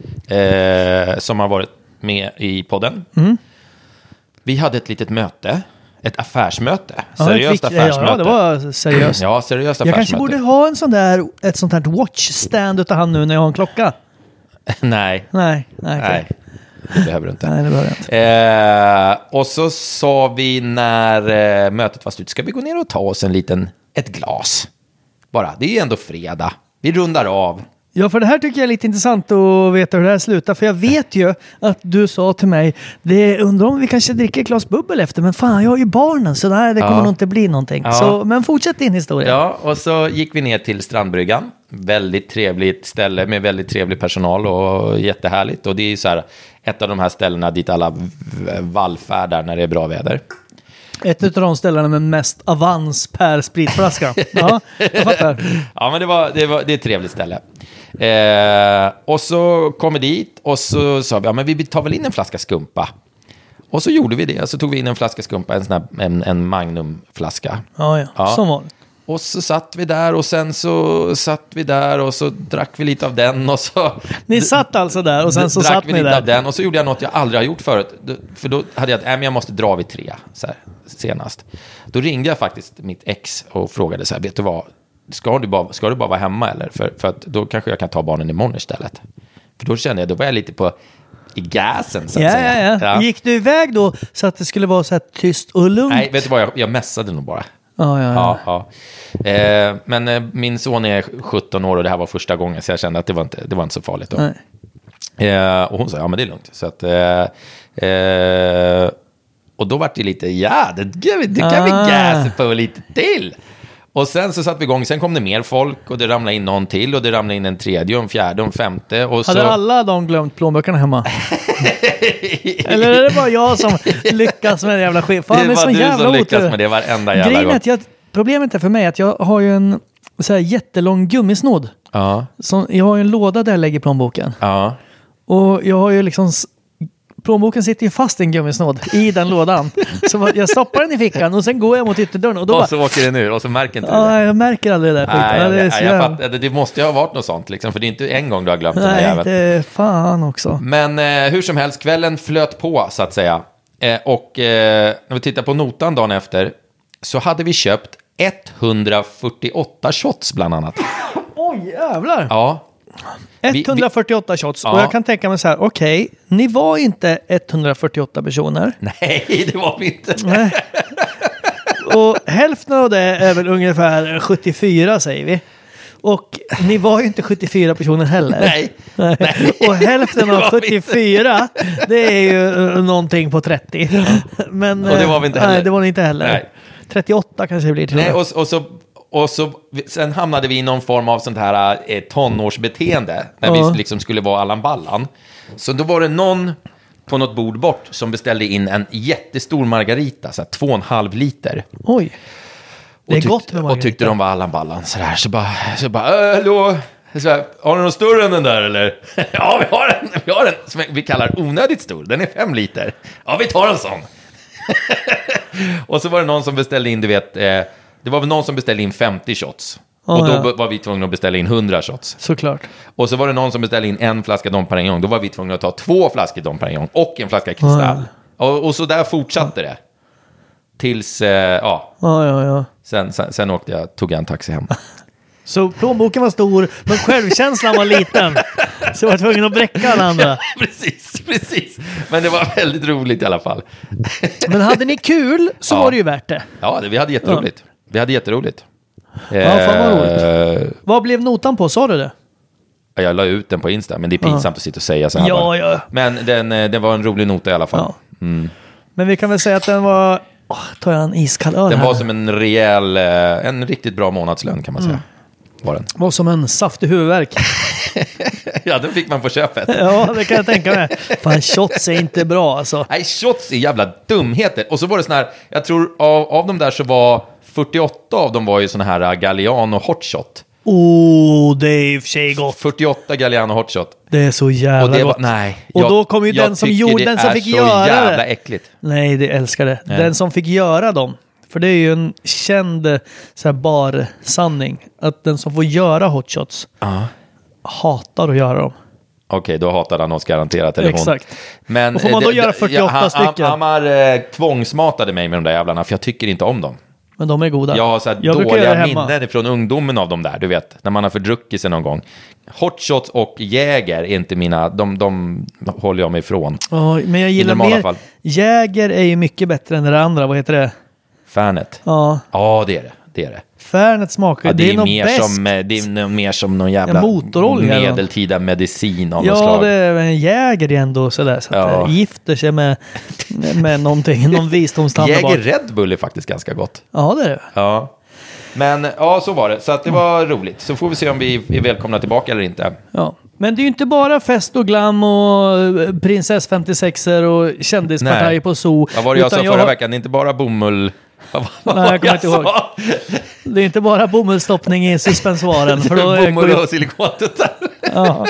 eh, som har varit med i podden. Mm. Vi hade ett litet möte. Ett affärsmöte. Ja, Seriöst ett vik- affärsmöte. Ja, det var seriöst. Ja, seriöst Jag affärsmöte. kanske borde ha en sån där, ett sånt här watchstand utav han nu när jag har en klocka. Nej, Nej, nej. nej. okej. Det behöver du inte. Nej, det behöver jag inte. Eh, och så sa vi när eh, mötet var slut, ska vi gå ner och ta oss en liten, ett glas? Bara, det är ju ändå fredag. Vi rundar av. Ja, för det här tycker jag är lite intressant att veta hur det här slutar. För jag vet ju att du sa till mig, det undrar om vi kanske dricker ett glas bubbel efter, men fan, jag har ju barnen, så nej, det kommer Ja. nog inte bli någonting. Ja. Så, men fortsätt din historia. Ja, och så gick vi ner till Strandbryggan. Väldigt trevligt ställe med väldigt trevlig personal och jättehärligt. Och det är så här ett av de här ställena dit alla v- vallfärdar när det är bra väder. Ett av de ställena med mest avans per spritflaska. Ja, jag fattar. Ja, men det var, det var det är ett trevligt ställe. Eh, och så kom vi dit och så sa vi, ja men vi tar väl in en flaska skumpa. Och så gjorde vi det. Så tog vi in en flaska skumpa, en, sån här, en, en Magnumflaska. Ja, ja, Ja. som vanligt. Och så satt vi där och sen så satt vi där och så drack vi lite av den och så... Ni satt alltså där och sen så drack satt vi ni lite där. av den och så gjorde jag något jag aldrig har gjort förut. Då- För då hade jag att äh, men jag måste dra vid tre så här, senast. Då ringde jag faktiskt mitt ex och frågade så här, vet du vad, ska du bara, ska du bara vara hemma eller? För, för att då kanske jag kan ta barnen imorgon istället. För då kände jag, då var jag lite på i gasen så att Ja, säga. ja, ja. Gick du iväg då så att det skulle vara så här tyst och lugnt? Nej, vet du vad? Jag, jag mässade nog bara. Ja, ja, ja. Ja, ja. Eh, men eh, min son är sjutton år och det här var första gången så jag kände att det var inte, det var inte så farligt då. Nej. Eh, och hon sa, ja men det är lugnt. Så att, eh, eh, och då var det lite, ja det, det kan vi Ah. gasa på lite till. Och sen så satt vi igång, sen kom det mer folk och det ramlade in någon till och det ramlade in en tredje och en fjärde och en femte. Och Hade så... alla de glömt plånböckerna hemma? Eller är det bara jag som lyckas med det jävla skit? Fan, Det är var sån du jävla som lyckas otur. med det varenda jävla Grejen är gång. att jag, problemet är för mig att jag har ju en så här jättelång gummisnodd. Ja, Som, jag har ju en låda där jag lägger plånboken. ja. Och jag har ju liksom... s- Plånboken sitter ju fast i en gummisnodd i den lådan. Så jag stoppar den i fickan och sen går jag mot ytterdörren. Och då Och bara... så åker den ur och så märker inte du Ja, det. jag märker aldrig det där skiten. Nej, Ja, det är jag, så jag, jag jävla- fattar, det måste ju ha varit något sånt liksom, för det är inte en gång du har glömt den här Nej, jäveln. det är fan också. Men eh, hur som helst, kvällen flöt på så att säga. Eh, och eh, när vi tittar på notan dagen efter så hade vi köpt etthundrafyrtioåtta shots bland annat. Oj, jävlar. Ja, vi- etthundrafyrtioåtta shots. Ja. Och jag kan tänka mig så här, okej, ni var inte etthundrafyrtioåtta personer. nej det var vi inte. Nej. Och hälften av det är väl ungefär sjuttiofyra säger vi. Och ni var ju inte sjuttiofyra personer heller. Nej. Nej. Och hälften av Det var vi inte. sjuttiofyra, det är ju uh, någonting på trettio. Men, Och det var vi inte eh, heller. Nej, det var ni inte heller. Nej. trettioåtta kanske det blir till Nej, och med. och, och, så, och så, sen hamnade vi i någon form av sånt här eh, tonårsbeteende när Ja. vi liksom skulle vara Allan Ballan. Så då var det någon på något bord bort som beställde in en jättestor margarita, så här, två och en halv liter. Oj. Det är och tyck- gott med margarita. Och tyckte de var Allan Ballan. Så, där, så bara, så bara äh, hallå, så här, har du någon större än den där eller? Ja, vi har en, vi har en som vi kallar onödigt stor. Den är fem liter. Ja, vi tar en sån. Och så var det någon som beställde in, du vet, eh, det var väl någon som beställde in femtio shots. Ja, och då ja. b- var vi tvungna att beställa in hundra shots. Såklart. Och så var det någon som beställde in en flaska Dom Perignon. Då var vi tvungna att ta två flaskor Dom Perignon och en flaska Kristall. Och, och så där fortsatte det. Tills, eh, ja, Ja, ja, ja. sen, sen, sen åkte jag, tog jag en taxi hem. Så plånboken var stor, men självkänslan var liten. Så jag var tvungen att bräcka alla andra. precis, precis. Men det var väldigt roligt i alla fall. Men hade ni kul så Ja. var det ju värt det. Ja, det, vi hade jätteroligt. Vi hade jätteroligt. Ja, fan vad roligt. Eh, Vad blev notan på? Sa du det? Jag la ut den på Insta, men det är pinsamt att sitta och säga så här. Ja, bara. ja. Men den, eh, den var en rolig nota i alla fall. Ja. Men vi kan väl säga att den var... Åh, tar jag en iskall öl Den här. var som en rejäl, eh, en riktigt bra månadslön kan man säga. Var den. var som en saftig huvudvärk. Ja, den fick man på köpet. Ja, det kan jag tänka mig. Fan, shots är inte bra alltså. Nej, shots är jävla dumheter. Och så var det sån här, jag tror av, av de där så var fyrtioåtta av dem var ju sån här Galliano Hot Shot. Oh, det är i och för sig gott. fyrtioåtta Galliano Hot Shot. Det är så jävla Och det var, gott. nej. Och jag- då kom ju jag den som tycker gjorde, det den som är fick så göra jävla det. äckligt. Nej, det älskar det. Nej. Den som fick göra dem. För det är ju en känd eh, så här bar-sanning. Att den som får göra hotshots hatar att göra dem. Okej, då hatade han oss garanterat. Eller hon. Exakt. Men, Och får man eh, då det- göra det- fyrtioåtta han, stycken? Han, Hammar eh, tvångsmatade mig med de där jävlarna, för jag tycker inte om dem. Men de är goda. Jag har så här Jag brukar göra dåliga det hemma. minnen från ungdomen av dem där, du vet. När man har fördruckit sig någon gång. Hotshots och Jäger är inte mina, de, de håller jag mig ifrån. Ja, men jag gillar normala mer... fall. Jäger är ju mycket bättre än det andra. Vad heter det? Fanet. Ja, Ja, det är det. Det är det. Fernet smakar Ja, det, det, är är nog mer bäst. som, eh, det är nog mer som någon jävla En motorolja eller något. medeltida medicin av något Ja, slag. det är en jäger igen då sådär. Så att Ja. det gifter sig med, med någonting, någon visdomstand där Jäger bak. Red Bull är faktiskt ganska gott. Ja, det är det. Ja. Men ja, så var det. Så att det var roligt. Så får vi se om vi är välkomna tillbaka eller inte. Ja. Men det är ju inte bara fest och glam och eh, prinsess femtiosex-er och kändispartier Nej. på zoo. Vad var det jag utan sa förra har- veckan? Det är inte bara bomull. Vad vad Nej, var jag kommer inte ihåg. sa? Det är inte bara bomullstoppning i suspensoaren. För då Det är- är bomull och silikontuttar. Ja.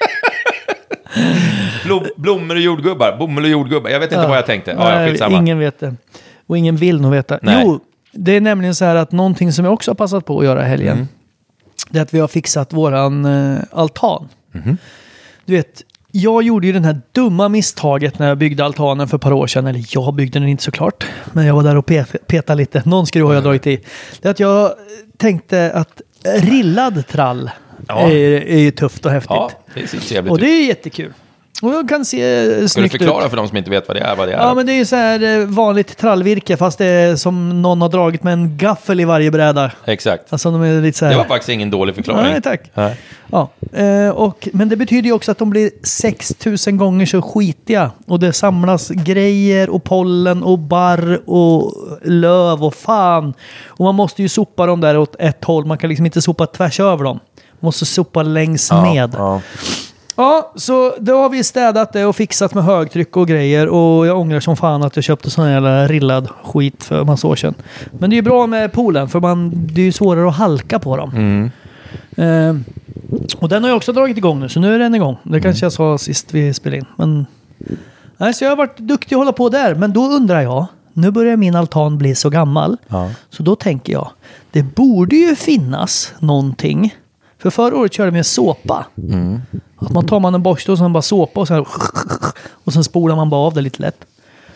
Blom, blommor och jordgubbar. Bomull och jordgubbar. Jag vet inte Ja. vad jag tänkte. Ja, ja, Nej, skitsamma. ingen vet det. Och ingen vill nog veta. Nej. Jo, det är nämligen så här att någonting som jag också har passat på att göra i helgen. Mm. Det är att vi har fixat våran eh, altan. Mhm. Du vet, jag gjorde ju den här dumma misstaget när jag byggde altanen för ett par år sedan. Eller jag byggde den inte såklart. Men jag var där och pe- petade lite. Någon skruv har jag dragit i. Det är att jag tänkte att rillad trall Ja. är, är ju tufft och häftigt. Ja, det ser trevligt Och ut. det är jättekul. Och jag kan se snyggt ut. Ska du förklara för de som inte vet vad det är? Vad det är? Ja, men det är ju så här vanligt trallvirke fast det är som någon har dragit med en gaffel i varje bräda. Exakt. Alltså de är lite så här... Det var faktiskt ingen dålig förklaring. Nej, tack. Nej. Ja, eh, och, men det betyder ju också att de blir sex tusen gånger så skitiga. Och det samlas grejer och pollen och barr och löv och fan. Och man måste ju sopa dem där åt ett håll. Man kan liksom inte sopa tvärs över dem. Man måste sopa längs Ja, med. ja. Ja, så då har vi städat det och fixat med högtryck och grejer. Och jag ångrar som fan att jag köpte sån här jävla rillad skit för massa år sedan. Men det är ju bra med poolen för man, det är ju svårare att halka på dem. Mm. Eh, och den har jag också dragit igång nu, så nu är den igång. Det kanske jag sa sist vi spelade in. Men, nej, så jag har varit duktig att hålla på där. Men då undrar jag, nu börjar min altan bli så gammal. Ja. Så då tänker jag, det borde ju finnas någonting. För förra året körde vi en såpa. Mm. Att man tar man en borste och sen bara såpa och sen, och sen spolar man bara av det lite lätt.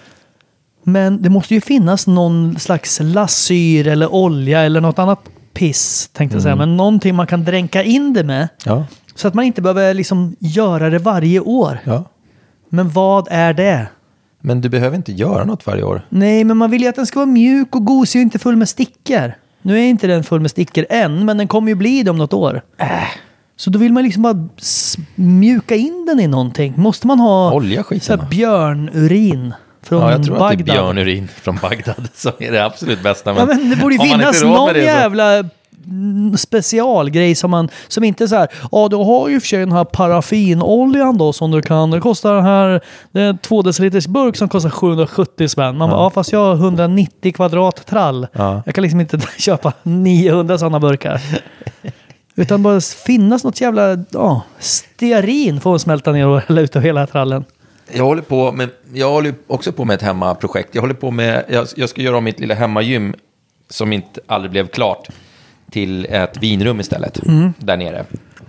Men det måste ju finnas någon slags lasyr eller olja eller något annat piss, tänkte jag säga. Men någonting man kan dränka in det med. Ja. Så att man inte behöver liksom göra det varje år. Ja. Men vad är det? Men du behöver inte göra något varje år. Nej, men man vill ju att den ska vara mjuk och gosig och inte full med stickor. Nu är inte den full med stickor än, men den kommer ju bli det om något år. Äh. Så då vill man liksom bara mjuka in den i någonting. Måste man ha olja skiten, så här björnurin från Ja, jag tror Bagdad? att det är björnurin från Bagdad som är det absolut bästa. Men, ja, men det borde ju finnas någon det, jävla specialgrej som man som inte är så här, ja, du har ju för sig den här paraffinoljan då som du kan, det kostar den här, det är en två deciliters burk som kostar sjuhundrasjuttio spänn. Man ja. bara, ja, fast jag har hundranittio kvadrat trall. Ja. Jag kan liksom inte köpa niohundra sådana burkar. Utan bara finnas något jävla ja, stearin får man smälta ner och hälla ut av hela trallen. Jag håller på med, jag håller också på med ett hemmaprojekt. Jag håller på med, jag, jag ska göra om mitt lilla hemmagym som inte aldrig blev klart till ett vinrum istället, mm. där nere.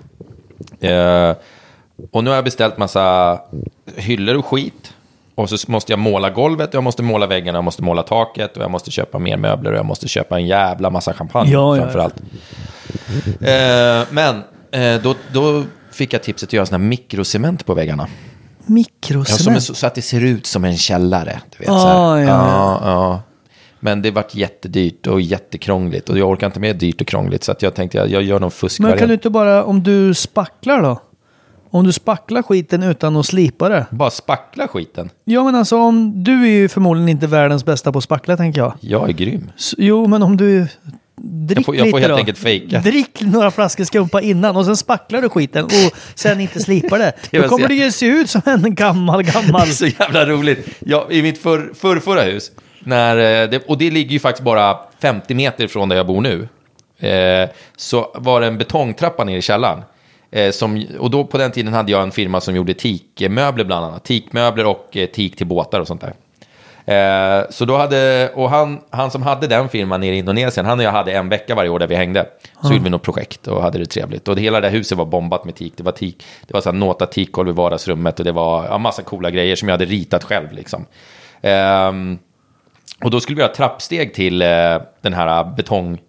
Uh, och nu har jag beställt massa hyllor och skit. Och så måste jag måla golvet, jag måste måla väggarna, jag måste måla taket och jag måste köpa mer möbler och jag måste köpa en jävla massa champagne ja, framförallt. Ja, ja. Uh, men uh, då, då fick jag tipset att göra såna här mikrocement på väggarna. Mikrocement? Ja, så, så att det ser ut som en källare. Du vet, ah, så här. Ja, ja, ja. Men det vart jättedyrt och jättekrångligt. Och jag orkar inte med dyrt och krångligt. Så att jag tänkte jag, jag gör någon fusk. Men kan du inte bara, om du spacklar då? Om du spacklar skiten utan att slipa det? Bara spackla skiten? Ja, men alltså om du är ju förmodligen inte världens bästa på att spackla, tänker jag. Jag är grym. Så, jo, men om du... Drick jag får, jag får lite helt då. enkelt fejka. Drick några flaskor skumpa innan och sen spacklar du skiten och sen inte slipar det. det då kommer så... det ju se ut som en gammal, gammal... Det är så jävla roligt. Jag, i mitt för, för, förra hus, när det, och det ligger ju faktiskt bara femtio meter från där jag bor nu, eh, så var det en betongtrappa ner i källaren. Eh, som, och då på den tiden hade jag en firma som gjorde teakmöbler bland annat. Teakmöbler och eh, teak till båtar och sånt där. Eh, så då hade, och han, han som hade den firman nere i Indonesien, han och jag hade en vecka varje år där vi hängde. Så mm. gjorde vi något projekt och hade det trevligt. Och det, hela det huset var bombat med teak. Det var teak, det var så här nota teakgolv i vardagsrummet och det var ja, massa coola grejer som jag hade ritat själv liksom. Eh, och då skulle vi ha trappsteg till eh, den här betongkällaren,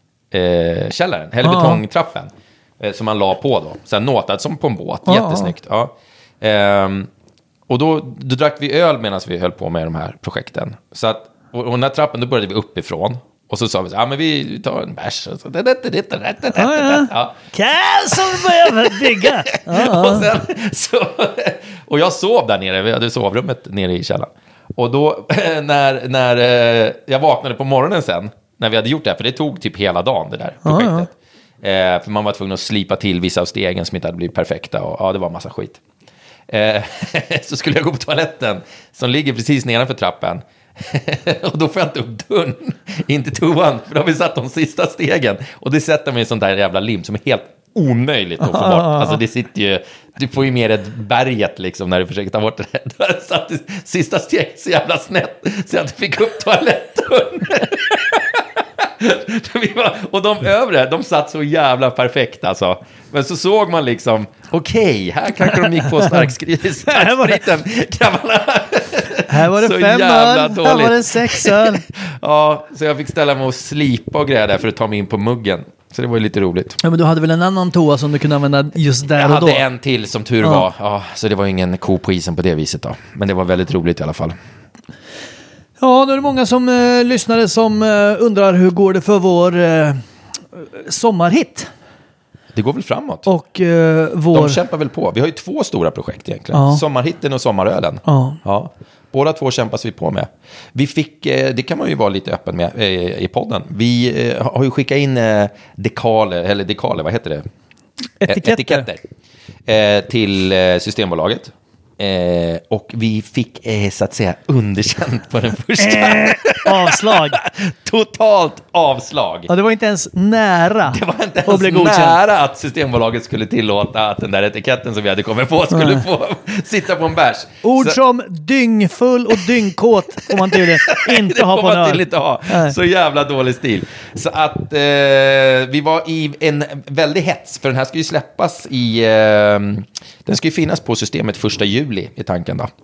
eh, eller ah. betongtrappen. Som man la på då. Sen notat som på en båt. Ja, jättesnyggt. Ja. Ehm, och då, då drack vi öl medan vi höll på med de här projekten. Så att, och, och den här trappen, då började vi uppifrån. Och så sa vi så ja men vi tar en bärs. Och så, det, det, det, det, det, det, ja, ja. Kan som börjar bygga. och, sen, så, och jag sov där nere. Vi hade sovrummet nere i källaren. Och då, när, när jag vaknade på morgonen sen, när vi hade gjort det här, för det tog typ hela dagen det där projektet. Ja, ja. Eh, för man var tvungen att slipa till vissa av stegen som inte hade blivit perfekta. Och ja, det var en massa skit. Eh, så skulle jag gå på toaletten som ligger precis nedanför trappen. Och då får jag inte upp dörren in till toan. För då har vi satt de sista stegen. Och det sätter mig i sånt där jävla lim som är helt omöjligt att få bort. Alltså det sitter ju... Du får ju mer ett berget liksom när du försöker ta bort det. Då satt det sista steget så jävla snett så jag inte fick upp toalettdörren. Och de övre, de satt så jävla perfekt alltså. Men så såg man liksom, okej, okay, här kanske de gick på starkspriten. Här var det så fem öl, dåligt. Här var det sex öl. Ja, så jag fick ställa mig och slipa och grejer där för att ta mig in på muggen. Så det var ju lite roligt. Ja, men du hade väl en annan toa som du kunde använda just där Jag och då? hade en till som tur Ja. var. Ja, så det var ingen ko på isen på det viset då. Men det var väldigt roligt i alla fall. Ja, nu är det många som eh, lyssnare som eh, undrar hur går det för vår eh, sommarhit? Det går väl framåt. Och eh, vår... De kämpar väl på. Vi har ju två stora projekt egentligen. Ja. Sommarhitten och sommarölen. Ja. Ja. Båda två kämpas vi på med. Vi fick, eh, det kan man ju vara lite öppen med eh, i podden. Vi eh, har ju skickat in eh, dekaler, eller dekaler, vad heter det? Etiketter. Etiketter. Eh, till eh, Systembolaget. Eh, och vi fick eh, så att säga underkänt på den första. Eh, avslag. Totalt avslag. Ja, det var inte ens nära Det var inte att bli ens godkänt. nära att Systembolaget skulle tillåta att den där etiketten som vi hade kommit på skulle Nej. få sitta på en bärs. Ord Så- som dyngfull och dyngkåt får man tydligen inte det ha får på en man öl. till inte ha. Nej. Så jävla dålig stil. Så att eh, vi var i en väldig hets. För den här ska ju släppas i... Eh, den ska ju finnas på systemet första juli i tanken då.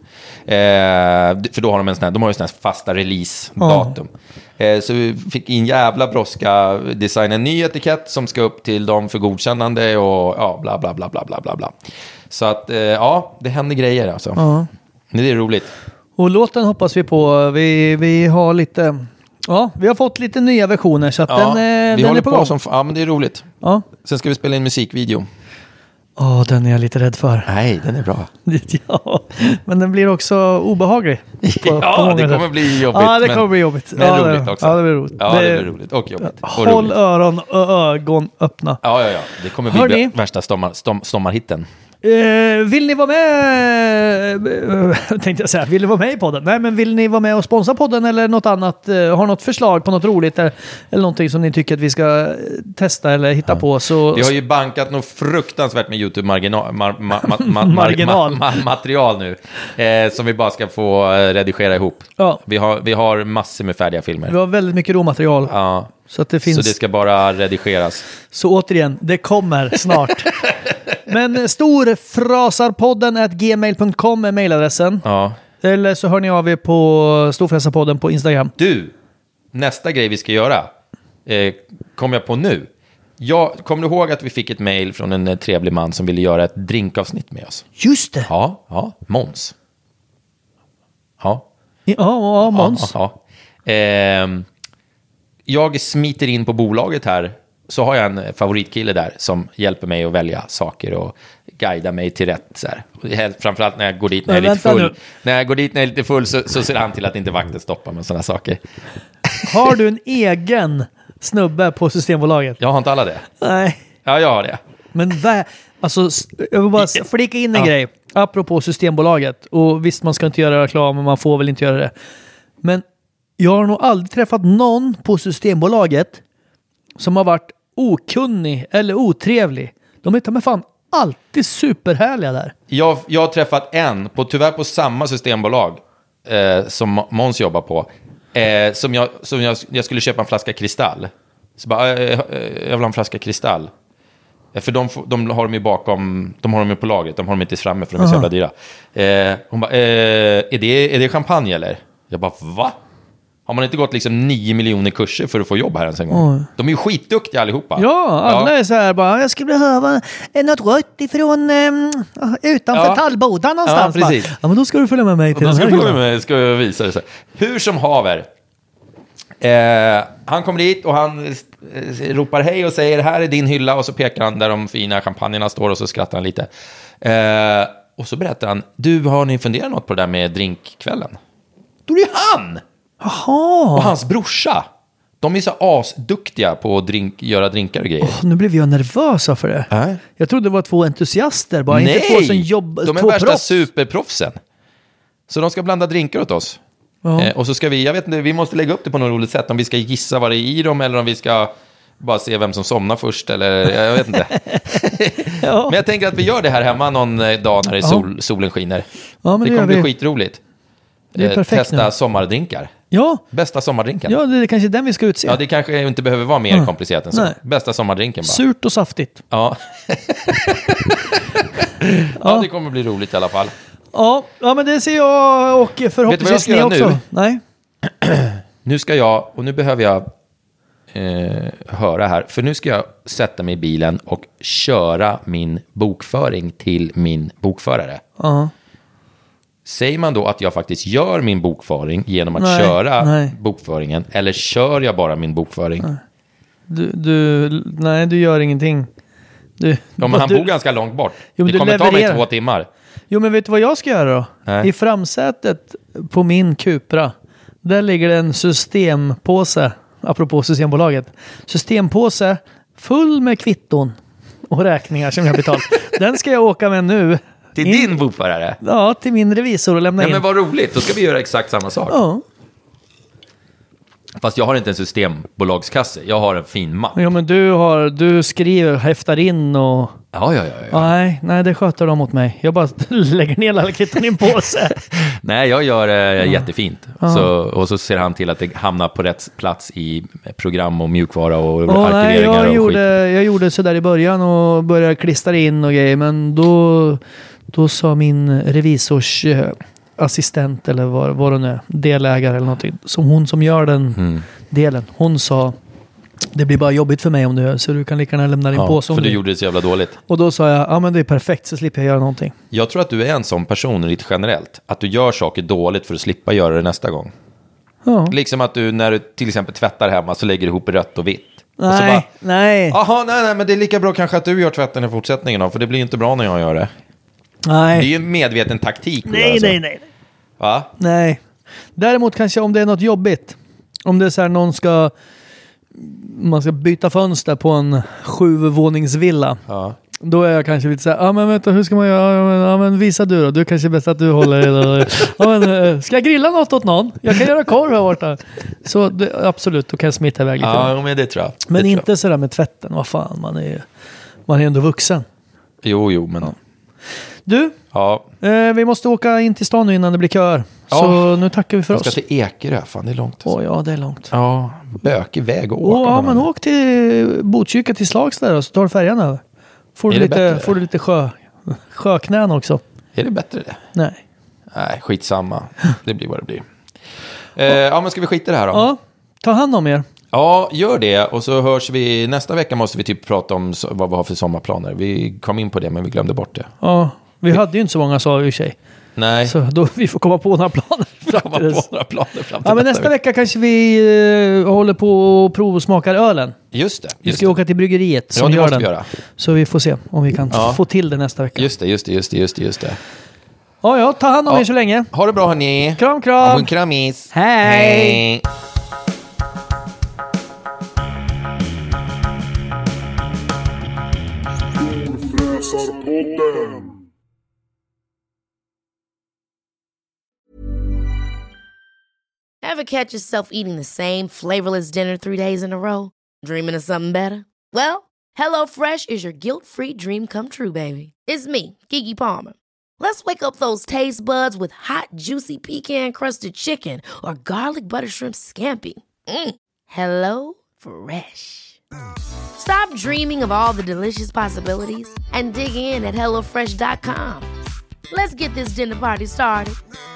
Eh, för då har de en sån här, de har ju sån här fasta release-datum. Eh, så vi fick in jävla bråska designa en ny etikett som ska upp till dem för godkännande och ja, bla bla bla bla bla bla bla. Så att eh, ja, det händer grejer alltså. Ja. Det är roligt. Och låten hoppas vi på. Vi, vi har lite... Ja, vi har fått lite nya versioner så att Ja, den, eh, vi den håller är på, på gång. som, ja men det är roligt. Ja. Sen ska vi spela in musikvideo. Åh, den är jag lite rädd för. Nej, den är bra. Ja, men den blir också obehaglig. På, Ja, på många det kommer sätt. bli jobbigt, Ja, det men- kommer bli jobbigt. Men ja, roligt det, också. Ja, det blir roligt. Ja, det blir roligt och jobbigt. Och Håll roligt. öron och ögon öppna. Ja, ja, ja. Det kommer bli Hörni. värsta stommar, stom, sommarhitten. Eh, vill ni vara med, eh, tänkte jag säga, vill ni vara med i podden? Nej, men vill ni vara med och sponsra podden eller något annat? Eh, har något förslag på något roligt eller, eller någonting som ni tycker att vi ska eh, testa eller hitta på? Så Vi har ju bankat något fruktansvärt med YouTube-marginal mar, ma, ma, ma, Marginal. ma, ma, material nu. Eh, som vi bara ska få eh, redigera ihop. Ja. Vi, har, vi har massor med färdiga filmer. vi har väldigt mycket råmaterial. Ja. Så att det finns... Så det ska bara redigeras. Så återigen, det kommer snart. Men storfrasarpodden at gmail punkt com är mailadressen. Ja. Eller så hör ni av er på Storfrasarpodden på Instagram. Du, nästa grej vi ska göra eh, kom jag på nu. Jag, kommer du ihåg att vi fick ett mejl från en eh, trevlig man som ville göra ett drinkavsnitt med oss? Just det! Ja, ja, Måns. Ja. Ja, ja Måns. Ja, ja. Ehm, jag smiter in på bolaget här, så har jag en favoritkille där som hjälper mig att välja saker och guida mig till rätt. Så här. Och helt- framförallt när jag går dit när jag är Men lite vänta full. nu. När jag går dit när jag är lite full så, så ser han till att inte vakten stoppar med sådana saker. Har du en egen snubbe på Systembolaget? Jag har inte alla det. Nej. Ja, jag har det. Men vä- alltså, s- jag vill bara s- flika in en Ja. grej. Apropå Systembolaget. Och visst, man ska inte göra reklam och man får väl inte göra det. Men jag har nog aldrig träffat någon på Systembolaget som har varit okunnig eller otrevlig. De är ta med fan alltid superhärliga där. Jag, jag har träffat en, på, tyvärr på samma systembolag eh, som Måns jobbar på. Eh, som jag, som jag, jag skulle köpa en flaska kristall. Så bara, eh, eh, jag vill ha en flaska kristall. Eh, För de, får- de har de ju bakom, de har de ju på lagret, de har de inte framme för de är så jävla dyra. Eh, hon bara, eh, är, det, är det champagne eller? Jag bara, va? Har man inte gått liksom nio miljoner kurser för att få jobb här ens en gång? Oj. De är ju skitduktiga allihopa. Ja, alla är så här bara, jag skulle behöva eh, något rött ifrån um, utanför Ja. Tallboda någonstans. Ja, precis. Bara, ja, men då ska du följa med mig till Då den ska här jag följa hyllan. med mig, ska jag visa det. Så här. Hur som haver. Eh, han kommer dit och han eh, ropar hej och säger här är din hylla. Och så pekar han där de fina champagnerna står och så skrattar han lite. Eh, och så berättar han, du, har ni funderat något på det där med drinkkvällen? Då är det ju han! Jaha, Och hans brorsa. De är så asduktiga på att drink, göra drinkar och grejer. nu blev jag nervös för det. Nej. Jag trodde det var två entusiaster, bara inte två som jobbar, de är två värsta proffs. superproffsen. Så de ska blanda drinkar åt oss. Ja. Eh, och så ska vi, jag vet inte, vi måste lägga upp det på något roligt sätt. Om vi ska gissa vad det är i dem eller om vi ska bara se vem som somnar först. Eller jag vet inte. Ja. Men jag tänker att vi gör det här hemma någon eh, dag när det är sol, solen skiner. Ja, men det det kommer gör bli vi. skitroligt. Det är Eh, perfekt testa nu. sommardrinkar. Ja, Bästa sommardrinken. ja, det är kanske den vi ska utse. Ja, det kanske inte behöver vara mer Mm. komplicerat än så. Nej. Bästa sommardrinken bara. Surt och saftigt. Ja. Ja, det kommer bli roligt i alla fall. Ja, ja, men det ser jag och jag förhoppningsvis ska ni göra också. nu? Nej. Nu ska jag, och nu behöver jag eh, höra här. För nu ska jag sätta mig i bilen och köra min bokföring till min bokförare. Ja. Säger man då att jag faktiskt gör min bokföring genom att Nej, köra nej. bokföringen? Eller kör jag bara min bokföring? Nej. Du, du, nej, du gör ingenting. Du, Ja, men han du, bor ganska långt bort. Jo, men det du kommer ta mig levererar. två timmar. Jo, men vet du vad jag ska göra då? Nej. I framsätet på min Cupra, där ligger det en systempåse, apropå Systembolaget. Systempåse full med kvitton och räkningar som jag har betalt. Den ska jag åka med nu. Till In- din bokförare? Ja, till min revisor och lämna Nej, in. men vad roligt. Då ska vi göra exakt samma sak. Ja. Fast jag har inte en systembolagskasse. Jag har en fin mapp. Jo, men du, har, du skriver, häftar in och... Ja, ja, ja. ja. Nej, nej, det sköter de åt mig. Jag bara lägger ner alla kvitton i en påse. Nej, jag gör det eh, jättefint. Så, och så ser han till att det hamnar på rätt plats i program och mjukvara och Åh, nej, arkiveringar jag, och gjorde, skit. jag gjorde så där i början och började klistra in och grejer. Men då, då sa min revisors eh, assistent eller vad, vad det nu är, delägare eller någonting. Som hon som gör den Mm. delen. Hon sa, det blir bara jobbigt för mig om du gör så du kan lika gärna lämna din Ja, påse om för du du. gjorde det så jävla dåligt. Och då sa jag, ja men det är perfekt så slipper jag göra någonting. Jag tror att du är en sån person lite generellt. Att du gör saker dåligt för att slippa göra det nästa gång. Ja. Liksom att du när du till exempel tvättar hemma så lägger du ihop rött och vitt. Och så Nej, bara, nej, Jaha, nej, nej, men det är lika bra kanske att du gör tvätten i fortsättningen då, för det blir inte bra när jag gör det. Det är nej. ju en medveten taktik att Nej, göra så. nej, nej. Va? Nej. Däremot kanske om det är något jobbigt. Om det är så här någon ska... Man ska byta fönster på en sjuvåningsvilla. Ja. Då är jag kanske lite så här, ja ah, men vänta, hur ska man göra? Ja men, ja, men visa du då. Du kanske är bäst att du håller i. Ja men, eh, ska jag grilla något åt någon? Jag kan göra korv här borta. Så det, absolut, då kan jag smita iväg lite. Ja, men det tror jag. Men det inte tror sådär med tvätten. Vad fan, man är, man är ändå vuxen. jag. Jo, jo, men... Ja. Du, ja. eh, vi måste åka in till stan nu innan det blir köer. Ja. Så nu tackar vi för Jag ska oss. till Ekerö, fan det är långt. Åh ja, det är långt. Ja, bökig väg att åka. Åh, ja, med men den. åk till Botkyrka till Slagsta och så tar du färjan över. Får Är du det lite, bättre? får du lite sjö, sjöknän också. Är det bättre det? Nej. Nej, skitsamma. Det blir vad det blir. Eh, ja, men ska vi skita i det här då? Ja, ta hand om er. Ja, gör det. Och så hörs vi. Nästa vecka måste vi typ prata om so- vad vi har för sommarplaner. Vi kom in på det, men vi glömde bort det. Ja, vi hade ju inte så många sa i sig. Nej, Så då vi får komma på några planer. komma på några planer fram till Ja, men nästa vecka kanske vi eh, håller på och provsmakar ölen. Just det. Vi Just ska det. åka till bryggeriet Ja, som det gör måste den. vi göra. Så vi får se om vi kan Ja. få till det nästa vecka. Just det, just det, just det, just det, just det. Ja, ja, ta hand om Ja. er så länge. Ha det bra hörni. Kram, kram. Ja, men kramis. Hej. Ever catch yourself eating the same flavorless dinner three days in a row? Dreaming of something better? Well, HelloFresh is your guilt-free dream come true, baby. It's me, Keke Palmer. Let's wake up those taste buds with hot, juicy pecan-crusted chicken or garlic butter shrimp scampi. Mm. Hello Fresh. Stop dreaming of all the delicious possibilities and dig in at hello fresh dot com. Let's get this dinner party started.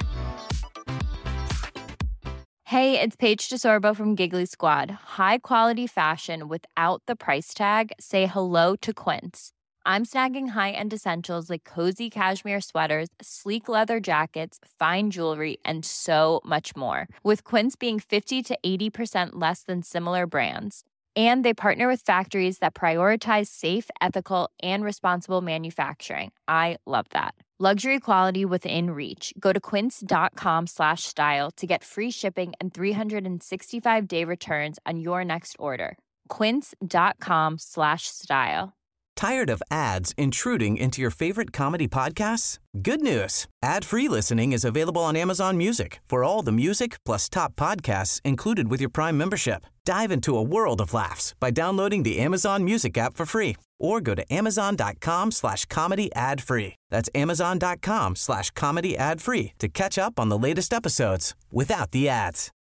Hey, it's Paige DeSorbo from Giggly Squad. High quality fashion without the price tag. Say hello to Quince. I'm snagging high-end essentials like cozy cashmere sweaters, sleek leather jackets, fine jewelry, and so much more. With Quince being fifty to eighty percent less than similar brands. And they partner with factories that prioritize safe, ethical, and responsible manufacturing. I love that. Luxury quality within reach. Go to quince.com slash style to get free shipping and three sixty-five day returns on your next order. Quince.com slash style. Tired of ads intruding into your favorite comedy podcasts? Good news. Ad-free listening is available on Amazon Music for all the music plus top podcasts included with your Prime membership. Dive into a world of laughs by downloading the Amazon Music app for free or go to amazon.com slash comedy ad free. That's amazon.com slash comedy ad free to catch up on the latest episodes without the ads.